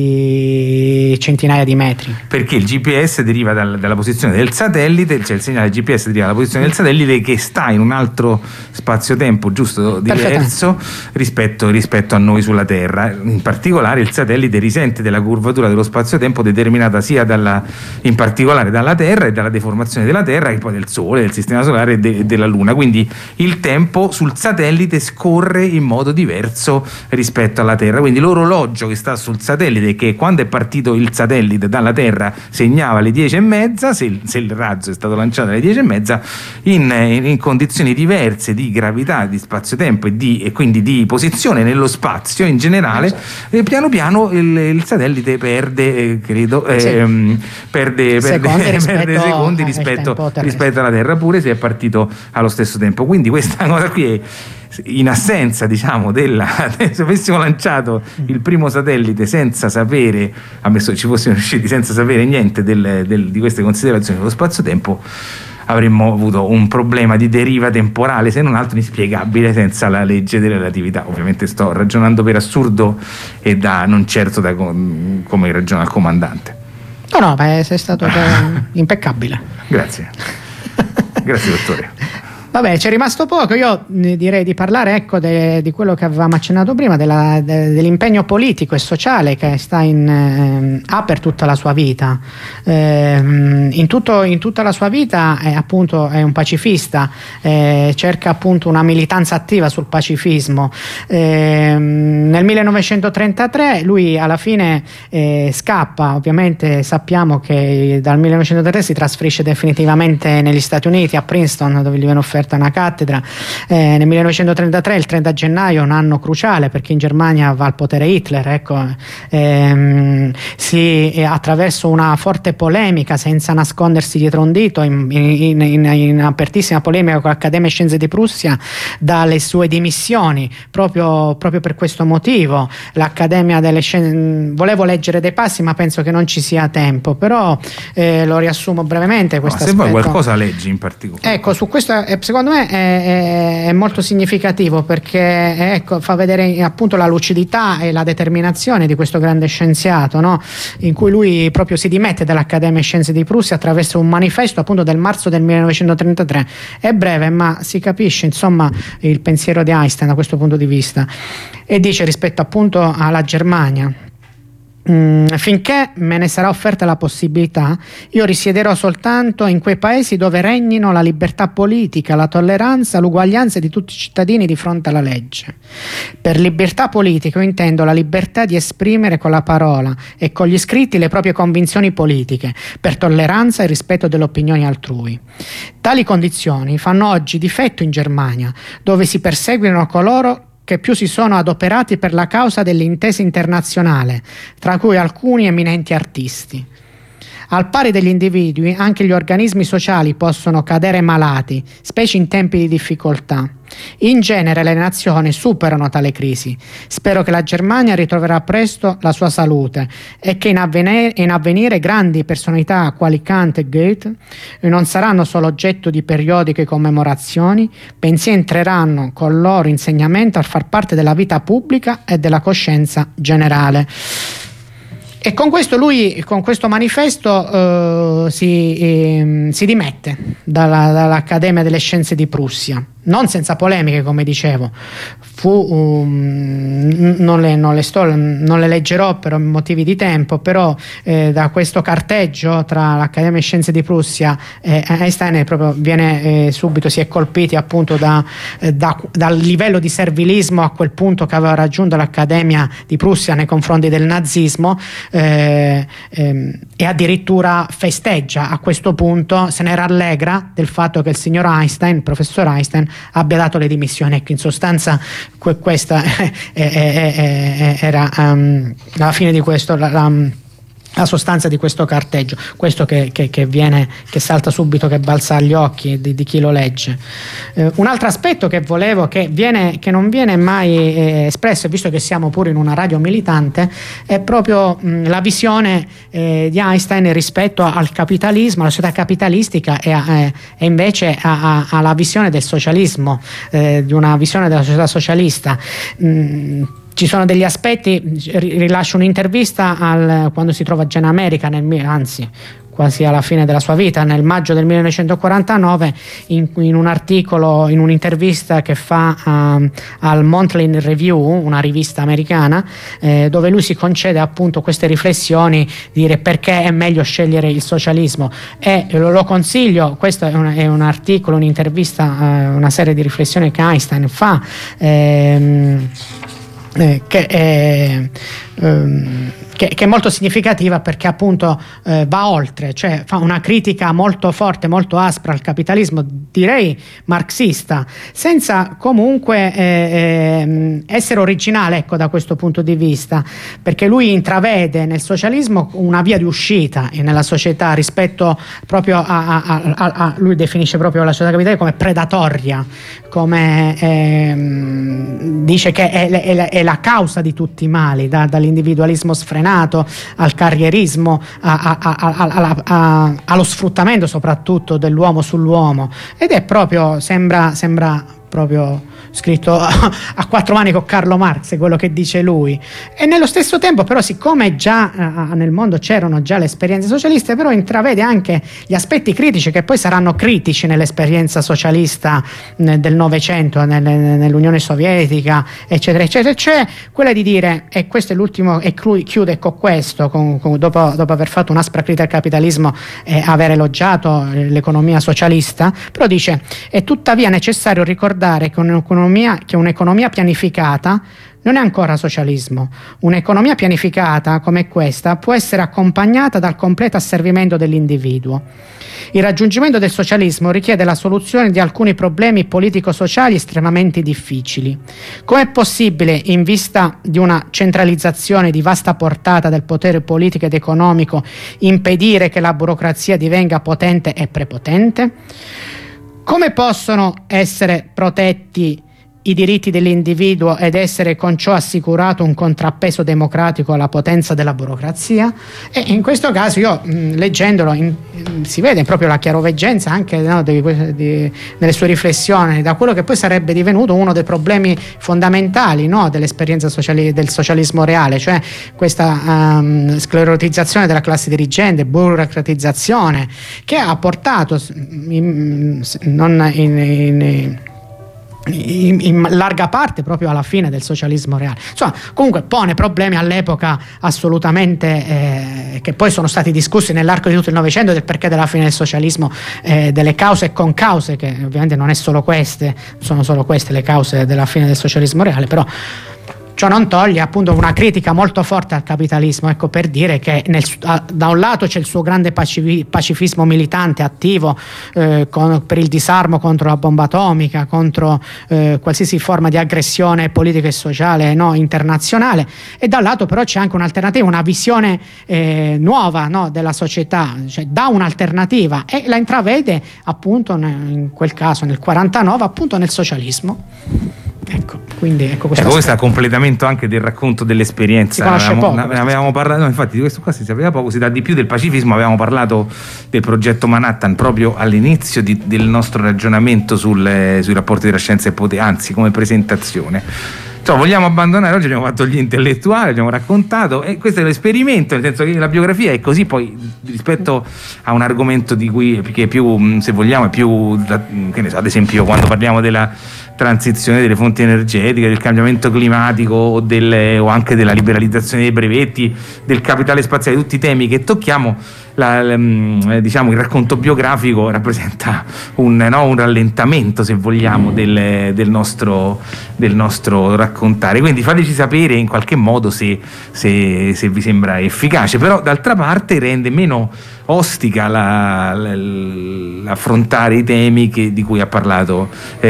di centinaia di metri, perché il G P S deriva dal, dalla posizione del satellite, cioè il segnale G P S deriva dalla posizione del satellite che sta in un altro spazio-tempo giusto diverso rispetto, rispetto a noi sulla Terra. In particolare il satellite risente della curvatura dello spazio-tempo determinata sia dalla, in particolare dalla Terra e dalla deformazione della Terra e poi del Sole, del Sistema Solare e de, della Luna. Quindi il tempo sul satellite scorre in modo diverso rispetto alla Terra. Quindi l'orologio che sta sul satellite, che quando è partito il satellite dalla Terra segnava le dieci e mezza, se il, se il razzo è stato lanciato alle dieci e mezza, in, in, in condizioni diverse di gravità, di spazio-tempo e, di, e quindi di posizione nello spazio in generale, e piano piano il, il satellite perde, eh, credo, eh, sì. perde, secondi perde, rispetto, perde secondi rispetto, rispetto alla Terra, pure se è partito allo stesso tempo. Quindi questa cosa qui è, in assenza, diciamo, della se avessimo lanciato il primo satellite senza sapere, ammesso ci fossimo riusciti senza sapere niente del, del, di queste considerazioni dello spazio-tempo, avremmo avuto un problema di deriva temporale, se non altro inspiegabile, senza la legge della relatività. Ovviamente sto ragionando per assurdo e da non certo da com- come ragiona il comandante. No, no, beh, sei stato impeccabile. Grazie. Grazie, dottore. Vabbè, c'è rimasto poco. Io direi di parlare, ecco, de, di quello che avevamo accennato prima, della, de, dell'impegno politico e sociale che Einstein eh, ha per tutta la sua vita. Eh, in, tutto, in tutta la sua vita è, appunto, è un pacifista, eh, cerca appunto una militanza attiva sul pacifismo. Eh, nel millenovecentotrentatré lui alla fine eh, scappa, ovviamente sappiamo che dal millenovecentotrentatré si trasferisce definitivamente negli Stati Uniti, a Princeton, dove gli viene offerta una cattedra. Eh, nel millenovecentotrentatré, il trenta gennaio, un anno cruciale perché in Germania va al potere Hitler, ecco. ehm, si, eh, attraverso una forte polemica, senza nascondersi dietro un dito, in, in, in, in apertissima polemica con l'Accademia Scienze di Prussia, dalle sue dimissioni proprio, proprio per questo motivo. L'Accademia delle Scienze, volevo leggere dei passi ma penso che non ci sia tempo, però eh, lo riassumo brevemente questo no, se aspetto. vuoi qualcosa leggi in particolare. Ecco, su questo eh, secondo me è, è, è molto significativo perché eh, ecco, fa vedere appunto la lucidità e la determinazione di questo grande scienziato, no? In cui lui proprio si dimette dall'Accademia Scienze di Prussia attraverso un manifesto appunto del marzo del millenovecentotrentatré. È breve ma si capisce insomma il pensiero di Einstein da questo punto di vista, e dice rispetto appunto alla Germania: Mm, finché me ne sarà offerta la possibilità, io risiederò soltanto in quei paesi dove regnino la libertà politica, la tolleranza, l'uguaglianza di tutti i cittadini di fronte alla legge. Per libertà politica io intendo la libertà di esprimere con la parola e con gli scritti le proprie convinzioni politiche, per tolleranza e rispetto delle opinioni altrui. Tali condizioni fanno oggi difetto in Germania, dove si perseguono coloro che più si sono adoperati per la causa dell'intesa internazionale, tra cui alcuni eminenti artisti. Al pari degli individui, anche gli organismi sociali possono cadere malati, specie in tempi di difficoltà. In genere le nazioni superano tale crisi. Spero che la Germania ritroverà presto la sua salute e che in avvenire, in avvenire grandi personalità quali Kant e Goethe non saranno solo oggetto di periodiche commemorazioni, bensì entreranno con il loro insegnamento a far parte della vita pubblica e della coscienza generale. E con questo lui, con questo manifesto, eh, si, eh, si dimette dalla, dall'Accademia delle Scienze di Prussia, non senza polemiche, come dicevo. Fu, um, non, le, non, le sto, non le leggerò per motivi di tempo, però eh, da questo carteggio tra l'Accademia delle Scienze di Prussia e Einstein proprio viene eh, subito, si è colpiti appunto da, eh, da, dal livello di servilismo a quel punto che aveva raggiunto l'Accademia di Prussia nei confronti del nazismo. Eh, ehm, e addirittura festeggia a questo punto, se ne rallegra del fatto che il signor Einstein, il professor Einstein, abbia dato le dimissioni. Ecco, in sostanza que- questa è, è, è, è, era um, alla fine di questo la, la, la sostanza di questo carteggio, questo che, che, che viene, che salta subito, che balza agli occhi di, di chi lo legge. Eh, un altro aspetto che volevo, che, viene, che non viene mai eh, espresso, visto che siamo pure in una radio militante, è proprio mh, la visione eh, di Einstein rispetto al capitalismo, alla società capitalistica, e, a, eh, e invece a, a, alla visione del socialismo, eh, di una visione della società socialista. Mh, Ci sono degli aspetti, rilascio un'intervista al, quando si trova già in America, nel, anzi quasi alla fine della sua vita, nel maggio del millenovecentoquarantanove, in, in un articolo, in un'intervista che fa um, al Monthly Review, una rivista americana, eh, dove lui si concede appunto queste riflessioni, dire perché è meglio scegliere il socialismo, e lo, lo consiglio. Questo è un, è un articolo, un'intervista, eh, una serie di riflessioni che Einstein fa, ehm, Eh, che, è, ehm, che, che è molto significativa, perché appunto eh, va oltre, cioè fa una critica molto forte, molto aspra al capitalismo, direi marxista, senza comunque eh, eh, essere originale, ecco, da questo punto di vista, perché lui intravede nel socialismo una via di uscita nella società rispetto proprio a, a, a, a lui definisce proprio la società capitalistica come predatoria, come ehm, dice che è, è, è la causa di tutti i mali, da, dall'individualismo sfrenato al carrierismo, a, a, a, a, a, allo sfruttamento soprattutto dell'uomo sull'uomo, ed è proprio, sembra, sembra proprio scritto a quattro mani con Carlo Marx, è quello che dice lui. E nello stesso tempo però, siccome già eh, nel mondo c'erano già le esperienze socialiste, però intravede anche gli aspetti critici che poi saranno critici nell'esperienza socialista eh, del Novecento, nel, nell'Unione Sovietica, eccetera eccetera, cioè quella di dire, e questo è l'ultimo, e chiude con questo, con, con, dopo, dopo aver fatto un'aspra critica al capitalismo e aver elogiato l'economia socialista, però dice: è tuttavia necessario ricordare che un'economia che un'economia pianificata non è ancora socialismo. Un'economia pianificata come questa può essere accompagnata dal completo asservimento dell'individuo. Il raggiungimento del socialismo richiede la soluzione di alcuni problemi politico-sociali estremamente difficili. Com'è possibile, in vista di una centralizzazione di vasta portata del potere politico ed economico, impedire che la burocrazia divenga potente e prepotente? Come possono essere protetti i diritti dell'individuo ed essere con ciò assicurato un contrappeso democratico alla potenza della burocrazia? E in questo caso io mh, leggendolo in, in, si vede proprio la chiaroveggenza anche, no, di, di, nelle sue riflessioni, da quello che poi sarebbe divenuto uno dei problemi fondamentali, no, dell'esperienza sociali, del socialismo reale, cioè questa um, sclerotizzazione della classe dirigente, burocratizzazione, che ha portato in, non in, in In, in larga parte proprio alla fine del socialismo reale. Insomma, comunque pone problemi all'epoca assolutamente eh, che poi sono stati discussi nell'arco di tutto il Novecento, del perché della fine del socialismo, eh, delle cause e concause, che ovviamente non è solo queste, sono solo queste le cause della fine del socialismo reale, però ciò non toglie appunto una critica molto forte al capitalismo, ecco, per dire che nel, da un lato c'è il suo grande pacifi, pacifismo militante attivo eh, con, per il disarmo contro la bomba atomica, contro eh, qualsiasi forma di aggressione politica e sociale, no, internazionale, e dall'altro però c'è anche un'alternativa, una visione eh, nuova, no, della società, cioè dà un'alternativa e la intravede appunto in quel caso nel quarantanove appunto nel socialismo. Ecco, quindi ecco questo, ecco, questo è completamento anche del racconto dell'esperienza. Si conosce poco, ne avevamo parlato, no, infatti di questo qua si sapeva poco, si dà di più del pacifismo. Avevamo parlato del progetto Manhattan proprio all'inizio di, del nostro ragionamento sul, sui rapporti tra scienza e potere, anzi come presentazione. Insomma, vogliamo abbandonare, oggi abbiamo fatto gli intellettuali, abbiamo raccontato, e questo è l'esperimento, nel senso che la biografia è così, poi rispetto a un argomento di cui che più, se vogliamo, è più, che ne so, ad esempio quando parliamo della transizione delle fonti energetiche, del cambiamento climatico o, delle, o anche della liberalizzazione dei brevetti, del capitale spaziale, tutti i temi che tocchiamo, la, la, diciamo il racconto biografico rappresenta un, no, un rallentamento, se vogliamo, del, del, nostro, del nostro raccontare. Quindi fateci sapere in qualche modo se, se, se vi sembra efficace, però d'altra parte rende meno ostica la, la, l'affrontare i temi che, di cui ha parlato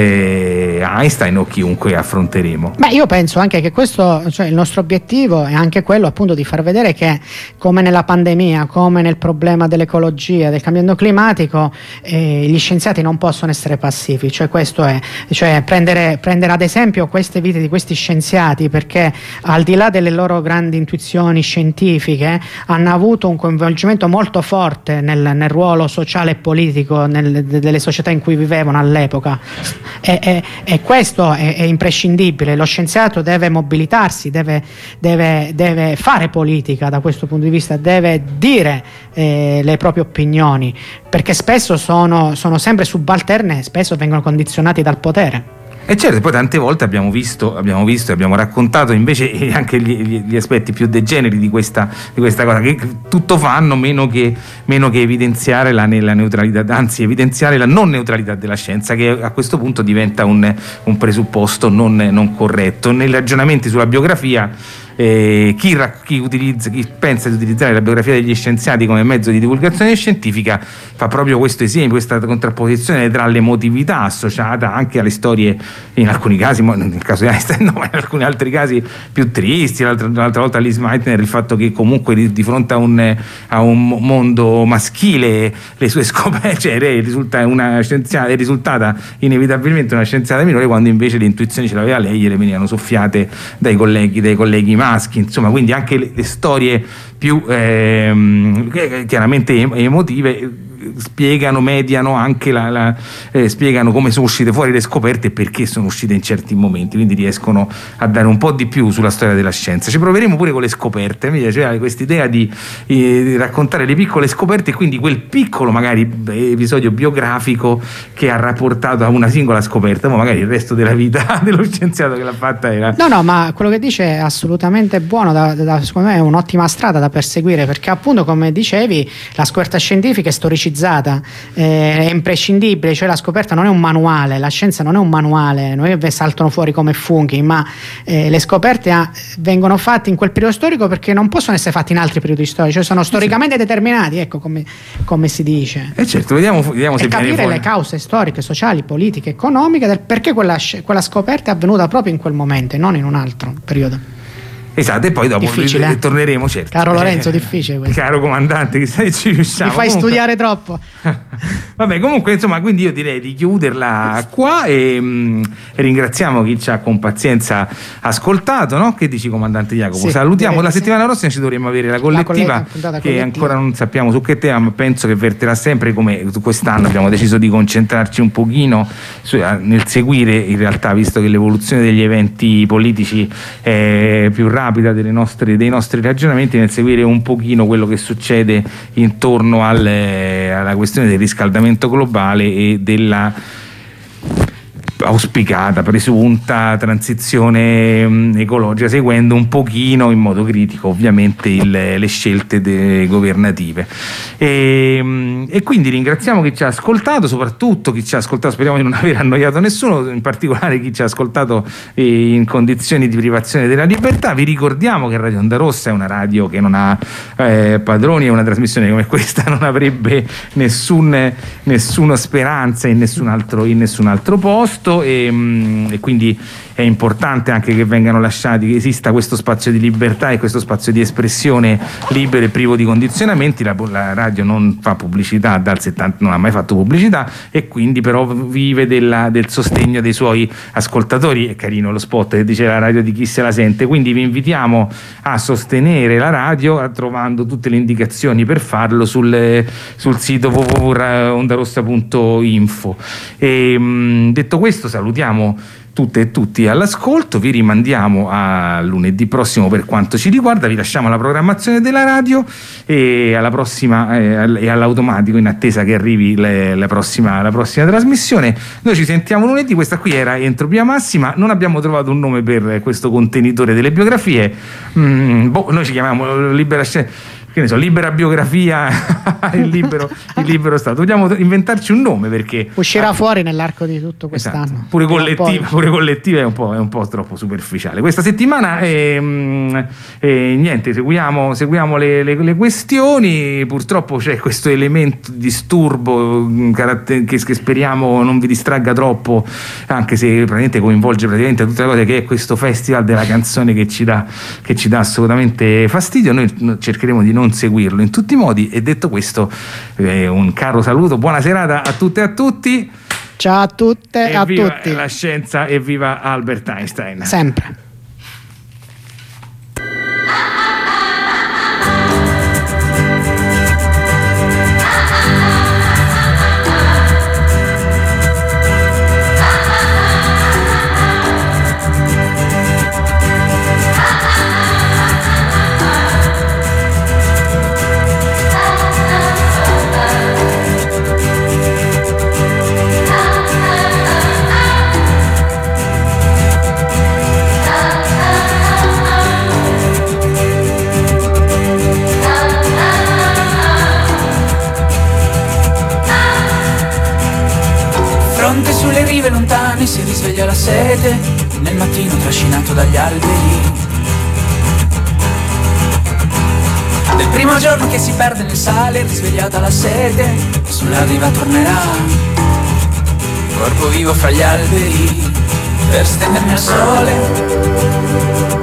eh, Einstein o chiunque affronteremo. Beh, io penso anche che questo, cioè il nostro obiettivo è anche quello appunto di far vedere che, come nella pandemia, come nel problema dell'ecologia, del cambiamento climatico, eh, gli scienziati non possono essere passivi, cioè questo è, cioè prendere, prendere ad esempio queste vite di questi scienziati, perché al di là delle loro grandi intuizioni scientifiche hanno avuto un coinvolgimento molto forte Nel, nel ruolo sociale e politico nel, delle società in cui vivevano all'epoca, e, e, e questo è, è imprescindibile. Lo scienziato deve mobilitarsi, deve, deve, deve fare politica da questo punto di vista, deve dire eh, le proprie opinioni, perché spesso sono, sono sempre subalterne, spesso vengono condizionati dal potere. E certo, poi tante volte abbiamo visto, abbiamo visto e abbiamo raccontato invece anche gli, gli aspetti più degeneri di questa, di questa cosa, che tutto fanno meno che, meno che evidenziare la, la neutralità, anzi evidenziare la non neutralità della scienza, che a questo punto diventa un, un presupposto non, non corretto. Nei ragionamenti sulla biografia, Eh, chi, chi, utilizza, chi pensa di utilizzare la biografia degli scienziati come mezzo di divulgazione scientifica fa proprio questo esempio, questa contrapposizione tra l'emotività associata anche alle storie, in alcuni casi, nel caso di Einstein no, ma in alcuni altri casi più tristi, l'altra, l'altra volta Liz Meitner, il fatto che comunque di, di fronte a un, a un mondo maschile le sue scoperte, cioè lei risulta una scienziata, è risultata inevitabilmente una scienziata minore, quando invece le intuizioni ce l'aveva lei e le venivano soffiate dai colleghi, dai colleghi maschi, insomma, quindi anche le, le storie più ehm, chiaramente emotive spiegano, mediano anche la, la eh, spiegano come sono uscite fuori le scoperte e perché sono uscite in certi momenti, quindi riescono a dare un po' di più sulla storia della scienza. Ci proveremo pure con le scoperte, mi piaceva questa idea di, eh, di raccontare le piccole scoperte e quindi quel piccolo magari episodio biografico che ha rapportato a una singola scoperta, ma magari il resto della vita dello scienziato che l'ha fatta era... No, no, ma quello che dice è assolutamente buono, da, da, secondo me è un'ottima strada da perseguire, perché appunto, come dicevi, la scoperta scientifica è storicizzata, eh, è imprescindibile, cioè la scoperta non è un manuale, la scienza non è un manuale, non è che saltano fuori come funghi, ma eh, le scoperte ah, vengono fatte in quel periodo storico perché non possono essere fatte in altri periodi storici, cioè sono storicamente determinati, ecco come, come si dice. E eh certo, vediamo, vediamo se e capire fuori. le cause storiche, sociali, politiche, economiche del perché quella, quella scoperta è avvenuta proprio in quel momento e non in un altro periodo. Esatto, e poi dopo difficile, eh? torneremo, certo. Caro Lorenzo, eh, difficile questo. Caro comandante, chissà se ci riusciamo. Mi fai comunque... studiare troppo. Vabbè, comunque, insomma, quindi io direi di chiuderla qua e mh, ringraziamo chi ci ha con pazienza ascoltato, no? Che dici, comandante Jacopo? Sì, salutiamo. La sì. settimana prossima ci dovremmo avere la collettiva, la che collettiva. ancora non sappiamo su che tema, ma penso che verterà sempre, come quest'anno abbiamo deciso di concentrarci un pochino su, nel seguire, in realtà, visto che l'evoluzione degli eventi politici è più rapida delle nostre dei nostri ragionamenti, nel seguire un pochino quello che succede intorno al, alla questione del riscaldamento globale e della auspicata, presunta transizione mh, ecologica, seguendo un pochino in modo critico ovviamente il, le scelte de- governative e, mh, e quindi ringraziamo chi ci ha ascoltato, soprattutto chi ci ha ascoltato, speriamo di non aver annoiato nessuno, in particolare chi ci ha ascoltato eh, in condizioni di privazione della libertà. Vi ricordiamo che Radio Onda Rossa è una radio che non ha eh, padroni, e una trasmissione come questa non avrebbe nessun, nessuna speranza in nessun altro, in nessun altro posto. E, e quindi è importante anche che vengano lasciati, che esista questo spazio di libertà e questo spazio di espressione libero e privo di condizionamenti. La, la radio non fa pubblicità dal settanta, non ha mai fatto pubblicità e quindi però vive della, del sostegno dei suoi ascoltatori. È carino lo spot che dice la radio di chi se la sente, quindi vi invitiamo a sostenere la radio trovando tutte le indicazioni per farlo sul, sul sito w w w punto ondarossa punto info. E, mh, detto questo, salutiamo tutte e tutti all'ascolto, vi rimandiamo a lunedì prossimo per quanto ci riguarda, vi lasciamo la programmazione della radio e alla prossima eh, e all'automatico in attesa che arrivi le, la, prossima, la prossima trasmissione. Noi ci sentiamo lunedì, questa qui era Entropia Massima, non abbiamo trovato un nome per questo contenitore delle biografie, mm, boh, noi ci chiamiamo Libera Scienza, che ne so, Libera Biografia, il, libero, il libero Stato. Dobbiamo inventarci un nome perché uscirà ah, fuori nell'arco di tutto quest'anno. Esatto. Pure collettiva, pure collettiva è un po', è un po' troppo superficiale. Questa settimana ehm, eh, niente, seguiamo, seguiamo le, le, le questioni. Purtroppo c'è questo elemento di disturbo che, che speriamo non vi distragga troppo, anche se praticamente coinvolge praticamente tutte le cose, che è questo festival della canzone che ci dà, che ci dà assolutamente fastidio. Noi cercheremo di non non seguirlo in tutti i modi. E detto questo, eh, un caro saluto, buona serata a tutte e a tutti. Ciao a tutte e a viva tutti. La scienza e viva Albert Einstein. Sempre. Sulle rive lontane si risveglia la sete, nel mattino trascinato dagli alberi. Del primo giorno che si perde nel sale, risvegliata la sete, sulla riva tornerà, corpo vivo fra gli alberi, per stendermi al sole.